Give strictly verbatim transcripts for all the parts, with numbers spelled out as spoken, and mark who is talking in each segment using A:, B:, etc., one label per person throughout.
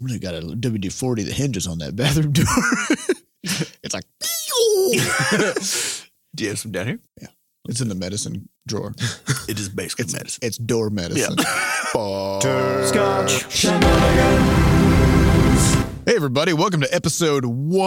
A: really got a W D forty that hinges on that bathroom door. It's like,
B: do you have some down here?
A: Yeah. It's in the medicine drawer.
B: It is basically
A: it's,
B: medicine.
A: It's door medicine.
B: Yeah.
A: Scotch. Hey, everybody. Welcome to episode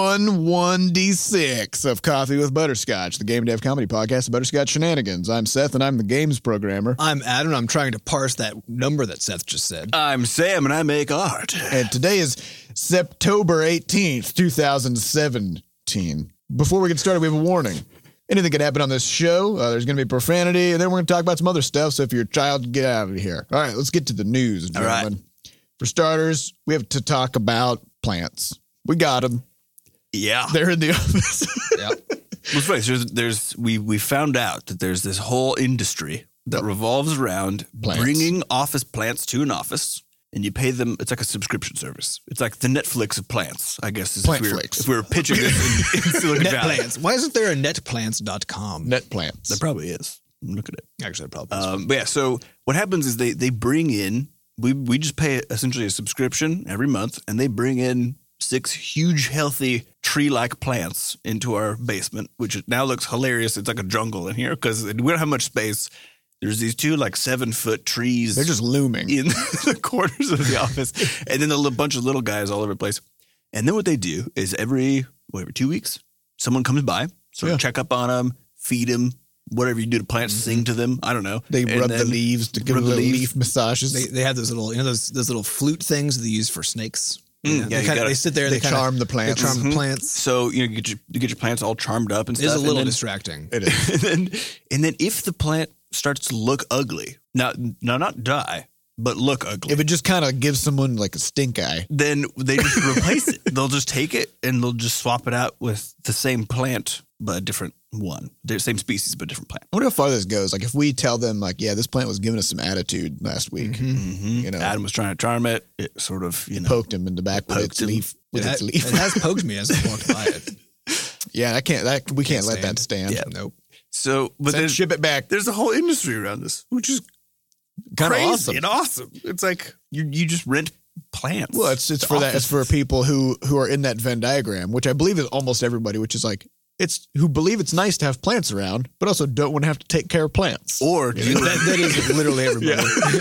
A: one sixteen of Coffee with Butterscotch, the game dev comedy podcast of Butterscotch Shenanigans. I'm Seth, and I'm the games programmer.
C: I'm Adam, and I'm trying to parse that number that Seth just said.
B: I'm Sam, and I make art.
A: And today is September eighteenth, twenty seventeen. Before we get started, we have a warning. Anything could happen on this show. Uh, there's going to be profanity, and then we're going to talk about some other stuff, so if you're a child, get out of here. All right, let's get to the news, gentlemen. All right. For starters, we have to talk about plants. We got them.
B: Yeah.
A: They're in the office.
C: Yeah.
B: Well, it's funny. There's, there's, we, we found out that there's this whole industry that revolves around
A: plants.
B: Bringing office plants to an office, and you pay them. It's like a subscription service. It's like the Netflix of plants, I guess. Is
A: Plant
B: if, we were,
A: Flix.
B: if we were pitching this in, in Silicon
C: Net
B: Valley.
C: plants. Why isn't there a net plants dot com?
A: Net plants.
B: There probably is. Look at it.
C: Actually, there probably is.
B: Um, but yeah, so what happens is they, they bring in, we, we just pay essentially a subscription every month, and they bring in six huge, healthy, tree-like plants into our basement, which now looks hilarious. It's like a jungle in here because we don't have much space. There's these two like seven-foot trees.
A: They're just looming.
B: In the corners of the office. And then a little bunch of little guys all over the place. And then what they do is every, whatever, two weeks, someone comes by, sort
A: Yeah.
B: of check up on them, feed them, whatever you do to plants, sing to them. I don't know.
A: They
B: And
A: rub the
B: then
A: leaves to give
B: rub
A: them
B: the
A: little
B: leaves.
A: leaf massages.
C: they they have those little, you know, those those little flute things that they use for snakes.
B: Mm,
C: You know,
B: yeah,
C: they,
B: you
C: kinda,
B: gotta-
C: they sit there.
A: they
C: They, kinda,
A: charm the plants.
C: They charm
B: Mhm.
C: the plants.
B: So, you know, you get your, you get your plants all charmed up and
C: It
B: stuff.
C: is a little
B: and then,
C: distracting.
A: It is.
B: and then, and then if the plant starts to look ugly, now, now not die, but look ugly,
A: If it just kind of gives someone like a stink eye.
B: then they just replace it. They'll just take it and they'll just swap it out with the same plant, but a different one. The same species, but different plant.
A: I wonder how far this goes. Like if we tell them like, yeah, this plant was giving us some attitude last week.
B: Mm-hmm.
A: You know,
B: Adam was trying to charm it. It sort of, you know.
A: poked him in the back with
B: Poked
A: its
B: him.
A: leaf. With
C: It,
A: its
C: ha-
A: leaf.
C: it has poked me as I walked by it.
A: Yeah, I can't. That we can't,
C: Can't
A: let
C: stand.
A: that stand.
B: Yeah.
C: Nope.
B: So, but
A: Send,
B: then
A: ship it back.
B: there's a whole industry around this, which is
A: Kind of
B: crazy
A: awesome.
B: and awesome. It's like you you just rent plants.
A: Well, it's it's
B: to
A: for that. It's for
B: offices.
A: people who who are in that Venn diagram, which I believe is almost everybody. Which is like it's who believe it's nice to have plants around, but also don't want to have to take care of plants.
B: Or deal
C: that, that is literally everybody.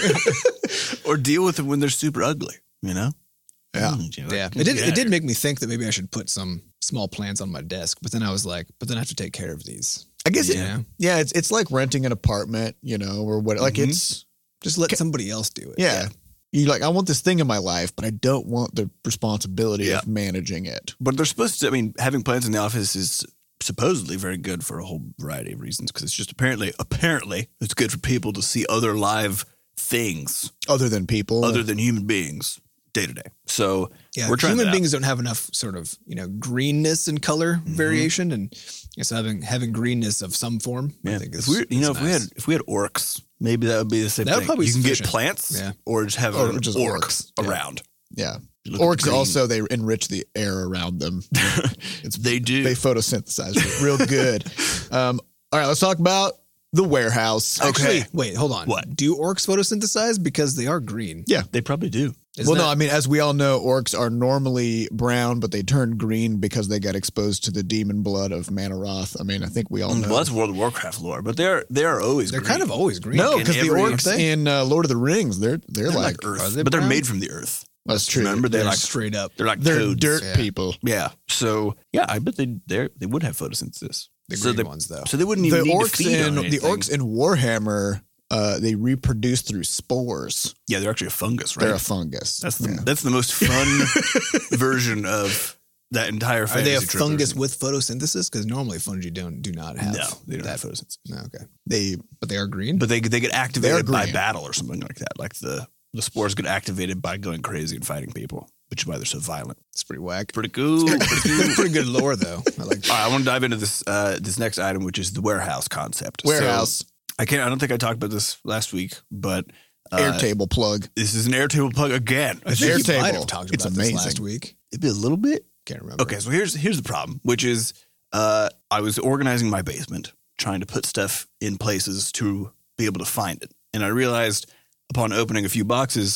B: or deal with them when they're super ugly, you know?
A: Yeah.
B: Mm, you know,
C: Yeah,
B: like,
C: it did.
B: get
C: It
B: out
C: did
B: of
C: make me think that maybe I should put some small plants on my desk. But then I was like, but then I have to take care of these.
A: I guess. It,
C: Yeah.
A: yeah. It's it's like renting an apartment, you know, or what? Like
B: Mhm.
A: it's
C: Just let somebody else do it.
A: yeah. You like I want this thing in my life, but I don't want the responsibility
B: Yeah.
A: of managing it.
B: But they're supposed to, I mean, having plants in the office is supposedly very good for a whole variety of reasons because it's just apparently, apparently, it's good for people to see other live things
A: Other than people,
B: other than human beings day to day. So
C: Yeah,
B: we're trying
C: human
B: that out.
C: beings don't have enough sort of, you know, greenness and color
B: Mm-hmm.
C: variation, and so having having greenness of some form, I
B: Yeah.
C: think
B: If
C: is,
B: we, you know,
C: is
B: if we
C: nice.
B: had if we had orcs, maybe that would be the same
C: That would
B: thing.
C: probably
B: you
C: be
B: can get
C: sufficient.
B: plants,
C: Yeah.
B: or just have
A: Or
B: an
A: just
B: orc
A: orcs. Yeah.
B: around.
A: yeah.
B: You look
A: Orcs
B: green.
A: also they enrich the air around them. It's
B: They do.
A: They photosynthesize real good. Um, all right, let's talk about the warehouse.
C: Actually,
B: Okay.
C: wait, hold on.
B: What?
C: Do orcs photosynthesize because they are green?
A: Yeah.
B: They probably do.
C: Isn't
A: well, no,
C: that-
A: I mean, as we all know, orcs are normally brown, but they turn green because they got exposed to the demon blood of Manaroth. I mean, I think we all know.
B: Well, that's World of Warcraft lore, but they're they are always
C: they're
B: green.
C: kind of always green.
A: no,
B: in
A: because the
B: every
A: orcs
C: thing.
A: in uh, Lord of the Rings, they're they're,
B: They're
A: like,
B: like Earth,
C: are they
B: but they're
C: brown?
B: made from the Earth.
A: that's true.
B: Remember, they're
C: They're
B: like
C: straight up.
B: they're like
A: They're
B: toads.
A: dirt
C: yeah.
A: people.
B: Yeah. So yeah, I bet they they they would have photosynthesis.
C: The
B: so
C: green
B: they,
C: ones, though.
B: So they wouldn't
A: The
B: even need to
A: orcs
B: feed
A: in
B: on
A: the
B: anything.
A: orcs in Warhammer, uh, they reproduce through spores.
B: Yeah, they're actually a fungus, right?
A: They're a fungus.
B: that's the
A: Yeah.
B: that's the most fun version of that entire
C: Are
B: fantasy
C: they a
B: trip
C: fungus
B: version.
C: with photosynthesis? Because normally fungi don't do not have.
B: No, they don't
C: that.
B: have photosynthesis.
C: No, okay,
A: they
C: but they are green.
B: But they they get activated by
A: green.
B: battle or something like that. Like the the spores get activated by going crazy and fighting people, which is why they're so violent.
C: it's pretty whack.
B: Pretty cool. Pretty cool.
C: It's pretty good lore, though. I like.
B: All right, I want to dive into this uh, this next item, which is the warehouse concept. So,
A: warehouse
B: I can't. I don't think I talked about this last week, but uh,
A: Airtable plug.
B: this is an Airtable plug again.
C: I think
A: Airtable.
C: you might have talked
A: It's
C: about this last
A: amazing.
C: week.
B: Maybe a little bit.
C: Can't remember.
B: Okay, so here's here's the problem, which is uh, I was organizing my basement, trying to put stuff in places to be able to find it, and I realized upon opening a few boxes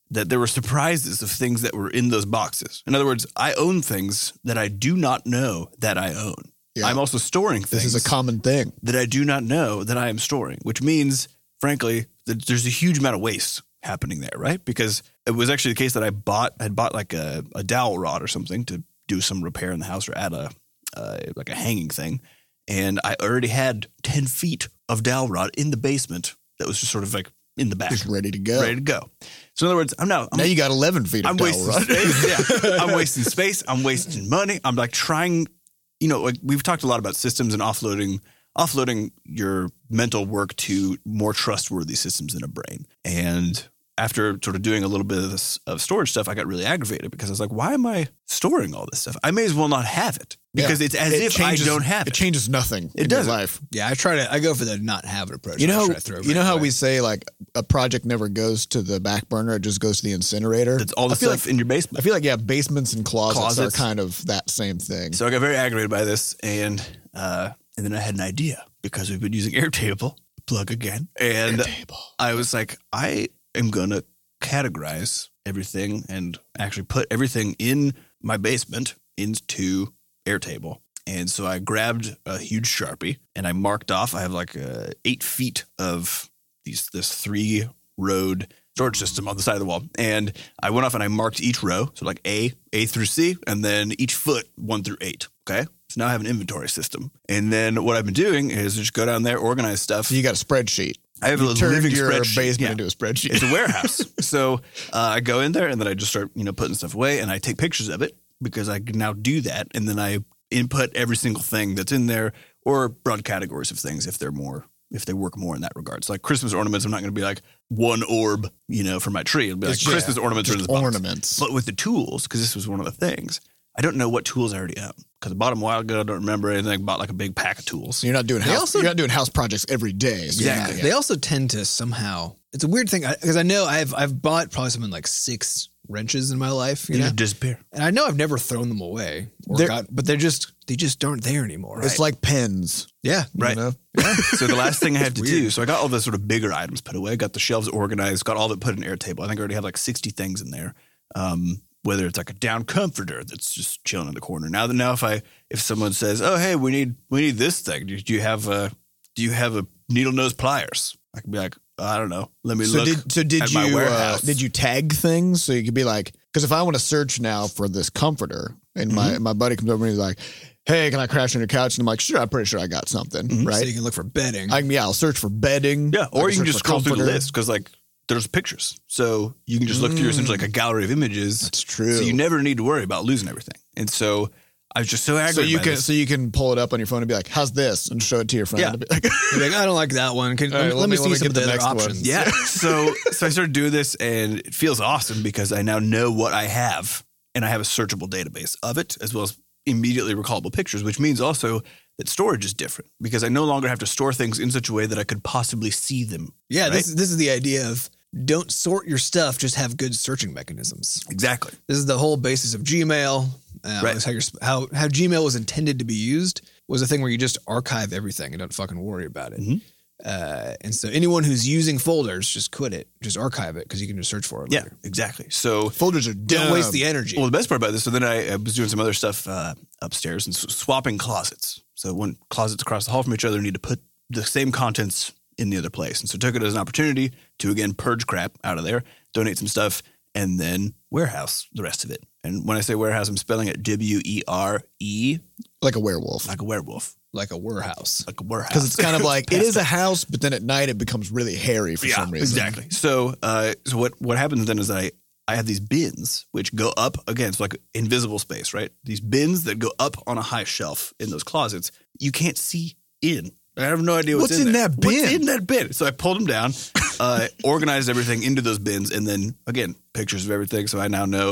B: that there were surprises of things that were in those boxes. In other words, I own things that I do not know that I own.
A: Yeah.
B: I'm also storing things.
A: This is a common thing.
B: That I do not know that I am storing, which means, frankly, that there's a huge amount of waste happening there, right? Because it was actually the case that I bought, had bought like a, a dowel rod or something to do some repair in the house or add a, uh, like a hanging thing. And I already had ten feet of dowel rod in the basement that was just sort of like in the back.
A: Just ready to go.
B: Ready to go. So in other words, I'm now... I'm,
A: now you got eleven feet of
B: I'm
A: dowel
B: wasting
A: rod.
B: space. Yeah. I'm wasting space. I'm wasting money. I'm like trying... You know, like we've talked a lot about systems and offloading offloading your mental work to more trustworthy systems in a brain. And after sort of doing a little bit of this of storage stuff, I got really aggravated because I was like, why am I storing all this stuff? I may as well not have it because
A: Yeah.
B: it's as
A: It
B: if
A: changes-
B: I don't have it.
A: It changes nothing
B: It
A: in your
B: doesn't.
A: life.
C: Yeah, I try to. I go for the not have it approach.
A: You
C: I
A: know,
C: try to throw
A: you know
C: everything
A: how
C: away.
A: we say like a project never goes to the back burner; it just goes to the incinerator.
B: That's all the
A: I feel
B: stuff
A: like,
B: in your
A: I
B: basement.
A: feel like yeah, basements and closets,
B: Closets.
A: are kind of that same thing.
B: So I got very aggravated by this, and uh, and then I had an idea because we've been using Airtable, plug again, and I was like, I am gonna categorize everything and actually put everything in my basement into Airtable. And so I grabbed a huge Sharpie and I marked off. I have like uh, eight feet of these this three road storage system on the side of the wall. And I went off and I marked each row. So like A, A through C, and then each foot one through eight. Okay. So now I have an inventory system. And then what I've been doing is just go down there, organize stuff.
A: So you got a spreadsheet.
B: I have
A: You
B: a
A: turned
B: living
A: your
B: spreadsheet.
A: basement
B: Yeah.
A: into a spreadsheet.
B: It's a warehouse. So uh, I go in there and then I just start, you know, putting stuff away and I take pictures of it because I can now do that. And then I input every single thing that's in there or broad categories of things if they're more, if they work more in that regard. So like Christmas ornaments, I'm not going to be like one orb, you know, for my tree. It'll be like
A: It's-
B: Christmas
A: yeah,
B: ornaments are in
A: just
B: this box.
A: ornaments.
B: But with the tools, because this was one of the things, I don't know what tools I already own. Because I bought them a while ago. I don't remember anything. I bought like a big pack of tools.
A: So you're not doing
C: They
A: house.
C: also-
A: you're not doing house projects every day. So you're
B: Exactly.
A: not-
C: They also tend to somehow. It's a weird thing because I know I've I've bought probably something like six wrenches in my life, you
B: They
C: know,
B: just disappear.
C: and I know I've never thrown them away or
A: They're-
C: got, but they're just they just aren't there anymore.
A: It's like pens.
C: yeah,
A: you
B: Right.
A: know?
B: So the last thing I had to do, so I got all the sort of bigger items put away, got the shelves organized, got all that put in Airtable. I think I already have like sixty things in there. Um, whether it's like a down comforter that's just chilling in the corner. Now that now if I if someone says, "Oh, hey, we need we need this thing. Do, do you have a do you have a needle nose pliers?" I could be like, I don't know. Let me
A: So
B: look.
A: did so did
B: at my
A: you uh,
B: warehouse.
A: did you tag things so you could be like, because if I want to search now for this comforter and my
B: Mm-hmm.
A: my buddy comes over and he's like, hey, can I crash on your couch? And I'm like, sure, I'm pretty sure I got something,
B: Mm-hmm.
C: so
A: right?
C: you can look for bedding.
A: I can, yeah, I'll search for bedding.
B: Yeah, or
A: I
B: you can
A: search
B: just
A: for
B: scroll through the
A: comforter.
B: list because like there's pictures, so you can just look through essentially like a gallery of images.
A: That's true.
B: So you never need to worry about losing everything. And so I was just so
A: So
B: aggravated.
A: you
B: by
A: can
B: this.
A: so you can pull it up on your phone and be like, how's this? And show it to your friend.
B: Yeah.
A: And be like,
C: You're like, I don't like that one. Can,
A: All right,
C: let,
A: let
C: me
A: me- let
C: see
A: me
C: some
A: get
C: of the,
A: the
C: other
A: next one.
C: options.
B: Yeah. So so I started doing this and it feels awesome because I now know what I have and I have a searchable database of it as well as immediately recallable pictures, which means also that storage is different because I no longer have to store things in such a way that I could possibly see them.
C: Yeah,
B: Right?
C: this this is the idea of don't sort your stuff, just have good searching mechanisms.
B: Exactly.
C: This is the whole basis of Gmail. Uh,
B: Right.
C: it's How, your how how Gmail was intended to be used was a thing where you just archive everything and don't fucking worry about it.
B: Mhm.
C: Uh, and so anyone who's using folders, just quit it, just archive it because you can just search for it.
B: Yeah,
C: later.
B: exactly. So
A: folders are dumb.
C: Don't waste the energy.
B: Well, the best part about this, so then I, I was doing some other stuff uh, upstairs and s- swapping closets. So when closets across the hall from each other need to put the same contents in the other place. And so took it as an opportunity to, again, purge crap out of there, donate some stuff, and then warehouse the rest of it. And when I say warehouse, I'm spelling it W E R E,
A: like a werewolf.
B: like a werewolf,
C: like a warehouse.
B: like a warehouse.
A: Because it's kind of like, it is a house, but then at night it becomes really hairy for
B: yeah,
A: some reason.
B: exactly. So, uh, so what what happens then is I I have these bins which go up again. It's like invisible space, right? These bins that go up on a high shelf in those closets. You can't see in. I have no idea what's,
A: What's in
B: there.
A: that
B: What's
A: bin?
B: in that bin? So I pulled them down, uh, organized everything into those bins, and then again pictures of everything. So I now know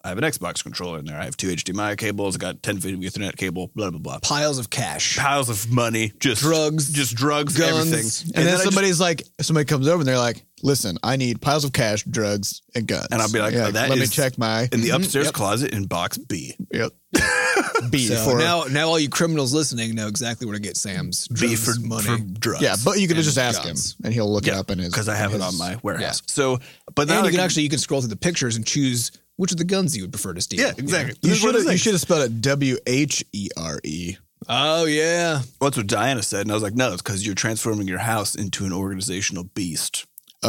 B: I have an Xbox controller in there. I have two H D M I cables. I got ten feet of Ethernet cable, blah, blah, blah.
C: Piles of cash.
B: Piles of money, just
C: Drugs,
B: just drugs,
C: guns.
B: everything.
A: And, then,
B: I
A: somebody's
B: just,
A: like, somebody comes over and they're like, listen, I need piles of cash, drugs, and guns.
B: and I'll be like,
A: Yeah,
B: oh, that
A: let me
B: is
A: check my.
B: in the upstairs
C: Yep.
B: closet in box B.
A: Yep. B
C: So
A: for
C: now, now all you criminals listening know exactly where to get Sam's
B: B
C: drugs,
B: for,
C: money.
B: for drugs.
A: yeah, but you could
C: and
A: just ask
C: guns.
A: him and he'll look it
B: Yeah,
A: up in his
B: because I have
A: in
B: it
A: his-
B: on my warehouse.
C: yeah.
B: So, but now
C: and
B: I
C: you can
B: can-
C: actually you can scroll through the pictures and choose which of the guns you would prefer to steal.
B: Yeah, exactly.
A: You
B: This is what
A: should
B: it
A: have you
B: is.
A: should have spelled it W H E R E.
C: Oh yeah.
B: Well, that's what Diana said, and I was like, no, it's because you're transforming your house into an organizational beast.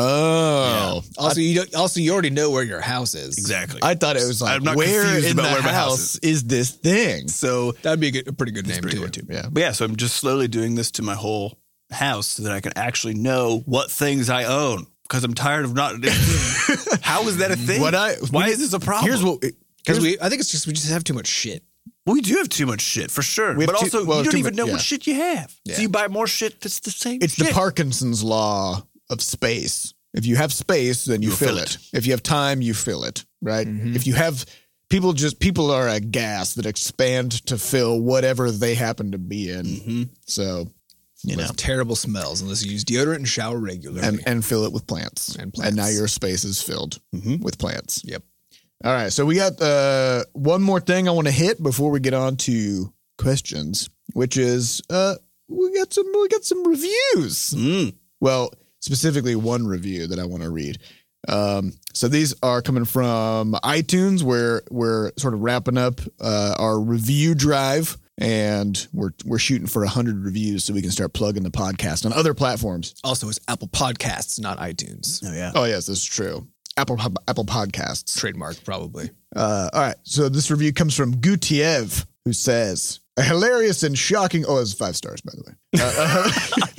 A: Oh,
C: Also, you don't, also you already know where your house is.
B: Exactly.
A: I thought it was like
B: I'm not
A: where
B: confused
A: in
B: about
A: the
B: where my house
A: house is this thing?
B: so
C: That'd be a, good, a pretty good name
B: pretty
C: too.
B: good, too.
A: Yeah.
B: But yeah, so I'm just slowly doing this to my whole house so that I can actually know what things I own because I'm tired of not. How is that a thing?
A: What I
B: Why is this a problem?
A: Here's what
C: Because we, I think it's just we just have too much shit.
B: we do have too much shit for sure,
A: We have
B: but
A: too-
B: also
A: well,
B: you don't
A: too
B: even
A: much-
B: know
A: yeah.
B: what shit you have.
A: Yeah.
B: So you buy more shit that's the same.
A: it's
B: shit.
A: the Parkinson's law of space. If you have space, then you
B: You'll
A: fill
B: fill
A: it.
B: it.
A: If you have time, you fill it. Right.
C: Mhm.
A: If you have people, just people are a gas that expand to fill whatever they happen to be in.
B: Mm-hmm.
A: So you know,
C: With terrible smells unless you use deodorant and shower regularly.
A: and and fill it with plants.
C: And plants.
A: now your space is filled
B: Mhm.
A: with plants.
C: Yep.
A: All right. So we got uh, one more thing I want to hit before we get on to questions, which is uh, we got some we got some reviews.
B: Mm.
A: Well, specifically one review that I want to read. Um, so these are coming from iTunes, where we're sort of wrapping up uh, our review drive, and we're we're shooting for a hundred reviews so we can start plugging the podcast on other platforms.
C: Also, it's Apple Podcasts, not iTunes.
B: Oh yeah.
A: Oh yes, this is true. Apple Apple Podcasts.
C: Trademark, probably.
A: Uh, all right. So this review comes from Gutiev, who says, a hilarious and shocking. Oh, it's five stars, by the way. Uh,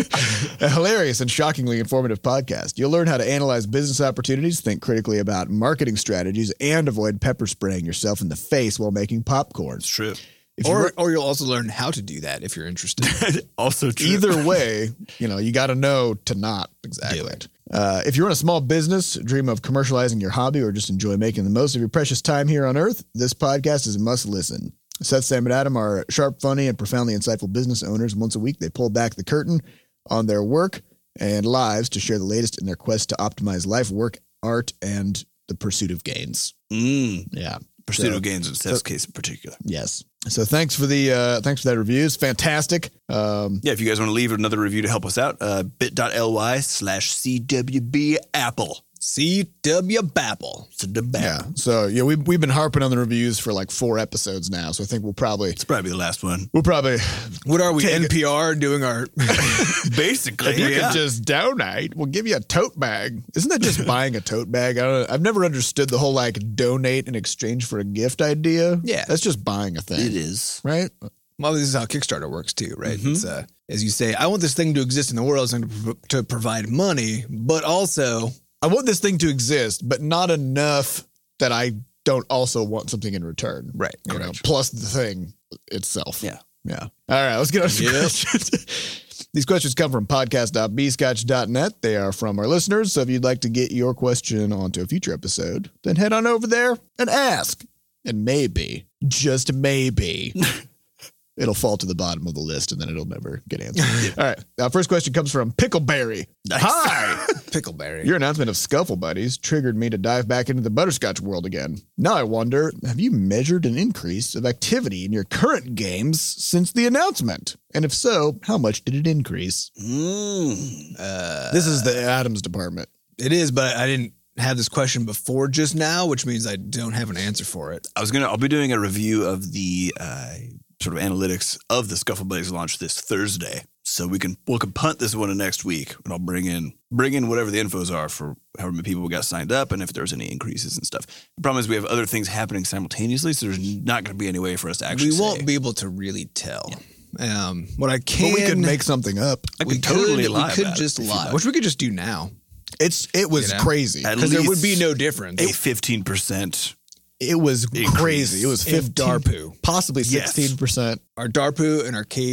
A: a hilarious and shockingly informative podcast. You'll learn how to analyze business opportunities, think critically about marketing strategies, and avoid pepper spraying yourself in the face while making popcorn.
B: It's true.
A: If you
C: Or,
A: were-
C: or you'll also learn how to do that if you're interested.
B: Also true.
A: either way, you know, you got to know to not do it. Uh, if you run a small business, dream of commercializing your hobby, or just enjoy making the most of your precious time here on Earth, this podcast is a must listen. Seth, Sam, and Adam are sharp, funny, and profoundly insightful business owners. Once a week, they pull back the curtain on their work and lives to share the latest in their quest to optimize life, work, art, and the pursuit of gains.
B: Mm.
A: Yeah.
B: Pursuit
A: So-
B: of gains in Seth's case in particular.
A: Yes. So thanks for the uh, thanks for that review. It's fantastic. Um,
B: Yeah, if you guys want to leave another review to help us out, uh, bit.ly slash CWB Apple.
C: C W Bapple.
B: It's the
A: yeah.
B: bad.
A: So yeah, we we've been harping on the reviews for like four episodes now. So I think we'll probably
B: It's probably the last one.
A: we'll probably
C: What are we,
A: Take-
C: N P R, doing our...
B: Basically,
A: if you
B: yeah.
A: could just donate, we'll give you a tote bag. Isn't that just buying a tote bag? I don't know. I've never understood the whole like donate in exchange for a gift idea.
C: Yeah.
A: That's just buying a thing.
B: It is.
A: Right?
C: Well, this is how Kickstarter works too, right? It's, uh, as you say, I want this thing to exist in the world to, to provide money, but also...
A: I want this thing to exist, but not enough that I don't also want something in return.
C: Right,
A: You know,
C: correct.
A: plus the thing itself.
B: Yeah.
A: Yeah. All right, let's get on to
C: Yep.
A: questions. These questions come from podcast dot b scotch dot net. They are from our listeners. So if you'd like to get your question onto a future episode, then head on over there and ask. And maybe, just maybe, it'll fall to the bottom of the list and then it'll never get answered. All right. Our first question comes from Pickleberry.
B: Nice.
A: Hi.
C: Pickleberry.
A: Your announcement of Scuffle Buddies triggered me to dive back into the butterscotch world again. Now I wonder, have you measured an increase of activity in your current games since the announcement? And if so, how much did it increase?
B: Mm.
C: Uh,
A: This is the Adams department.
C: it is, but I didn't have this question before just now, which means I don't have an answer for it.
B: I was gonna. I'll be doing a review of the uh, sort of analytics of the Scuffle Buddies launch this Thursday, so we can we can punt this one to next week, and I'll bring in bring in whatever the infos are for however many people we got signed up, and if there's any increases and stuff. The problem is we have other things happening simultaneously, so there's not going to be any way for us to actually.
C: We won't
B: say.
C: be able to really tell. Um, what I can,
A: But we can make something up.
B: I
C: we
B: could totally
C: could,
B: lie
C: we could
B: about it
C: just
B: if you'd
C: lie,
B: like.
C: which we could just do now
A: It's It was
C: You know?
A: crazy.
B: At
C: because there would
B: least
C: be no difference.
B: a fifteen percent.
A: It was
B: Increase
A: crazy. It was
C: in
A: fifteen,
C: DARPU.
A: possibly
B: Yes.
A: sixteen percent.
C: Our DARPU and our K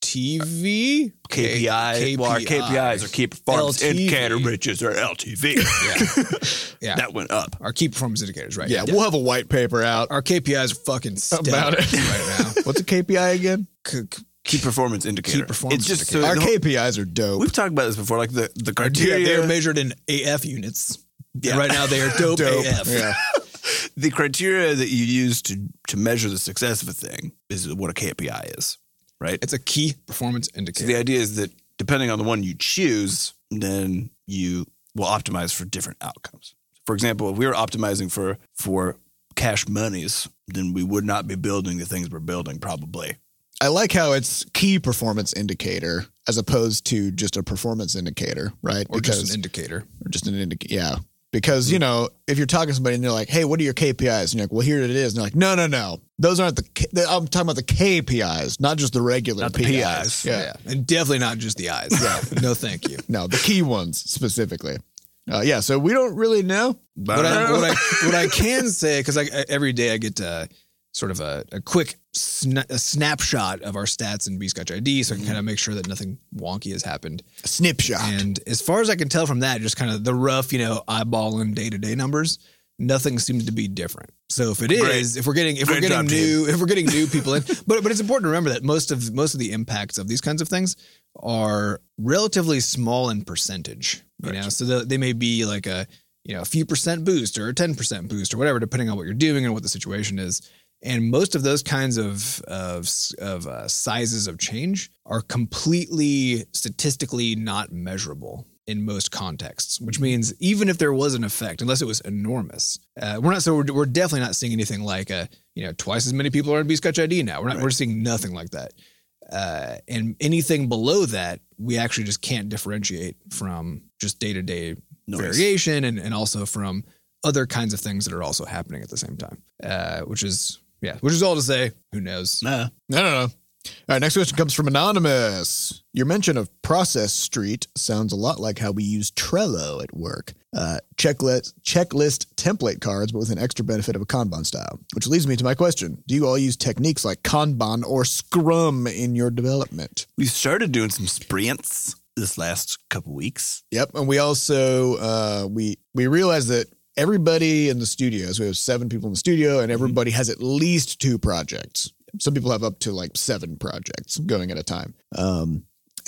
C: T V?
B: K P I.
C: K-
B: Well, our K P Is are key performance
C: L T V.
B: indicator, riches, or L T V.
C: Yeah. Yeah.
B: That went up.
C: Our key performance indicators, right?
A: Yeah, we'll have a white paper out
C: Our K P Is are fucking stellar
A: about it
C: right now.
A: What's a K P I again?
C: C- c-
B: Key performance indicator.
C: Key performance
B: It's just
C: indicator.
B: so
A: Our
B: the whole-
A: K P Is are dope.
B: We've talked about this before, like the, the
C: Yeah,
B: criteria.
C: they're measured in A F units.
B: Yeah.
C: And right now they are dope,
A: Dope.
C: A F.
A: Yeah.
B: the criteria that you use to, to measure the success of a thing is what a K P I is, right?
C: It's a key performance
B: So
C: indicator.
B: the idea is that depending on the one you choose, then you will optimize for different outcomes. For example, if we were optimizing for for cash monies, then we would not be building the things we're building probably.
A: I like how it's key performance indicator as opposed to just a performance indicator, right?
C: or just an indicator.
A: or just an indicator. Yeah. Because, you know, if you're talking to somebody and they're like, hey, what are your K P Is? And you're like, well, here it is. And they're like, no, no, no. Those aren't the, K- I'm talking about the K P Is, not just the regular
B: Not the
A: P
B: P
A: Is.
B: Is.
A: Yeah.
C: Yeah. And definitely not just the eyes. Yeah. No, thank you.
A: No, the key ones specifically. Uh, yeah. So we don't really know.
C: What I, what I what I can say, because I, I- every day I get uh, sort of a, a quick sna- a snapshot of our stats in B-Scotch I D, so I can kind of make sure that nothing wonky has happened.
A: A snapshot.
C: And as far as I can tell from that, just kind of the rough, you know, eyeballing day to day numbers, nothing seems to be different. So if it is,
B: Great.
C: if we're getting if
B: Great
C: we're getting
B: job,
C: new if we're getting new people in, but but it's important to remember that most of most of the impacts of these kinds of things are relatively small in percentage. You
B: Right.
C: know, so the, they may be like a you know a few percent boost or a ten percent boost or whatever, depending on what you're doing and what the situation is. And most of those kinds of of, of uh, sizes of change are completely statistically not measurable in most contexts, which means even if there was an effect, unless it was enormous, uh, we're not. So we're, we're definitely not seeing anything like a you know twice as many people are in B-Scotch I D now. We're not.
B: Right.
C: We're seeing nothing like that. Uh, and anything below that, we actually just can't differentiate from just day to day
B: Noise.
C: variation, and and also from other kinds of things that are also happening at the same time. Uh, which is yeah, which is all to say, who knows?
B: Nah.
A: No, no, no. All right, next question comes from Anonymous. Your mention of Process Street sounds a lot like how we use Trello at work. Uh, checklist, checklist template cards, but with an extra benefit of a Kanban style. Which leads me to my question. Do you all use techniques like Kanban or Scrum in your development?
B: We started doing some sprints this last couple weeks.
A: Yep. And we also, uh, we, we realized that everybody in the studio, so we have seven people in the studio, and everybody has at least two projects. Some people have up to like seven projects going at a time. Um,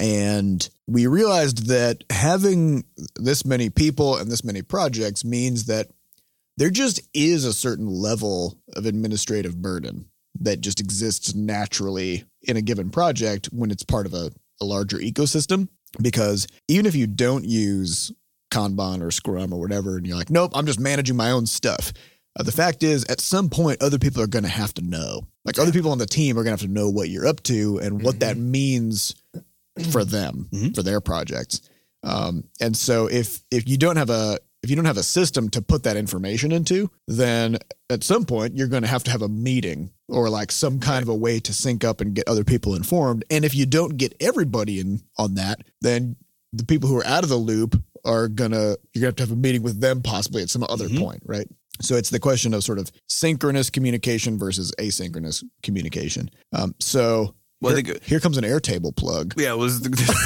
A: and we realized that having this many people and this many projects means that there just is a certain level of administrative burden that just exists naturally in a given project when it's part of a, a larger ecosystem. Because even if you don't use Kanban or Scrum or whatever, and you're like, nope, I'm just managing my own stuff. Uh, the fact is, at some point, other people are going to have to know. Like other people on the team are going to have to know what you're up to and what that means for them,
B: Mm-hmm.
A: for their projects. Um, and so if if you don't have a if you don't have a system to put that information into, then at some point you're going to have to have a meeting or like some kind of a way to sync up and get other people informed. And if you don't get everybody in on that, then the people who are out of the loop are gonna you're gonna have to have a meeting with them possibly at some other
B: Mhm.
A: point, right? So it's the question of sort of synchronous communication versus asynchronous communication. Um, so
B: Well, I
A: here,
B: think-
A: here comes an Airtable plug.
B: Yeah, it was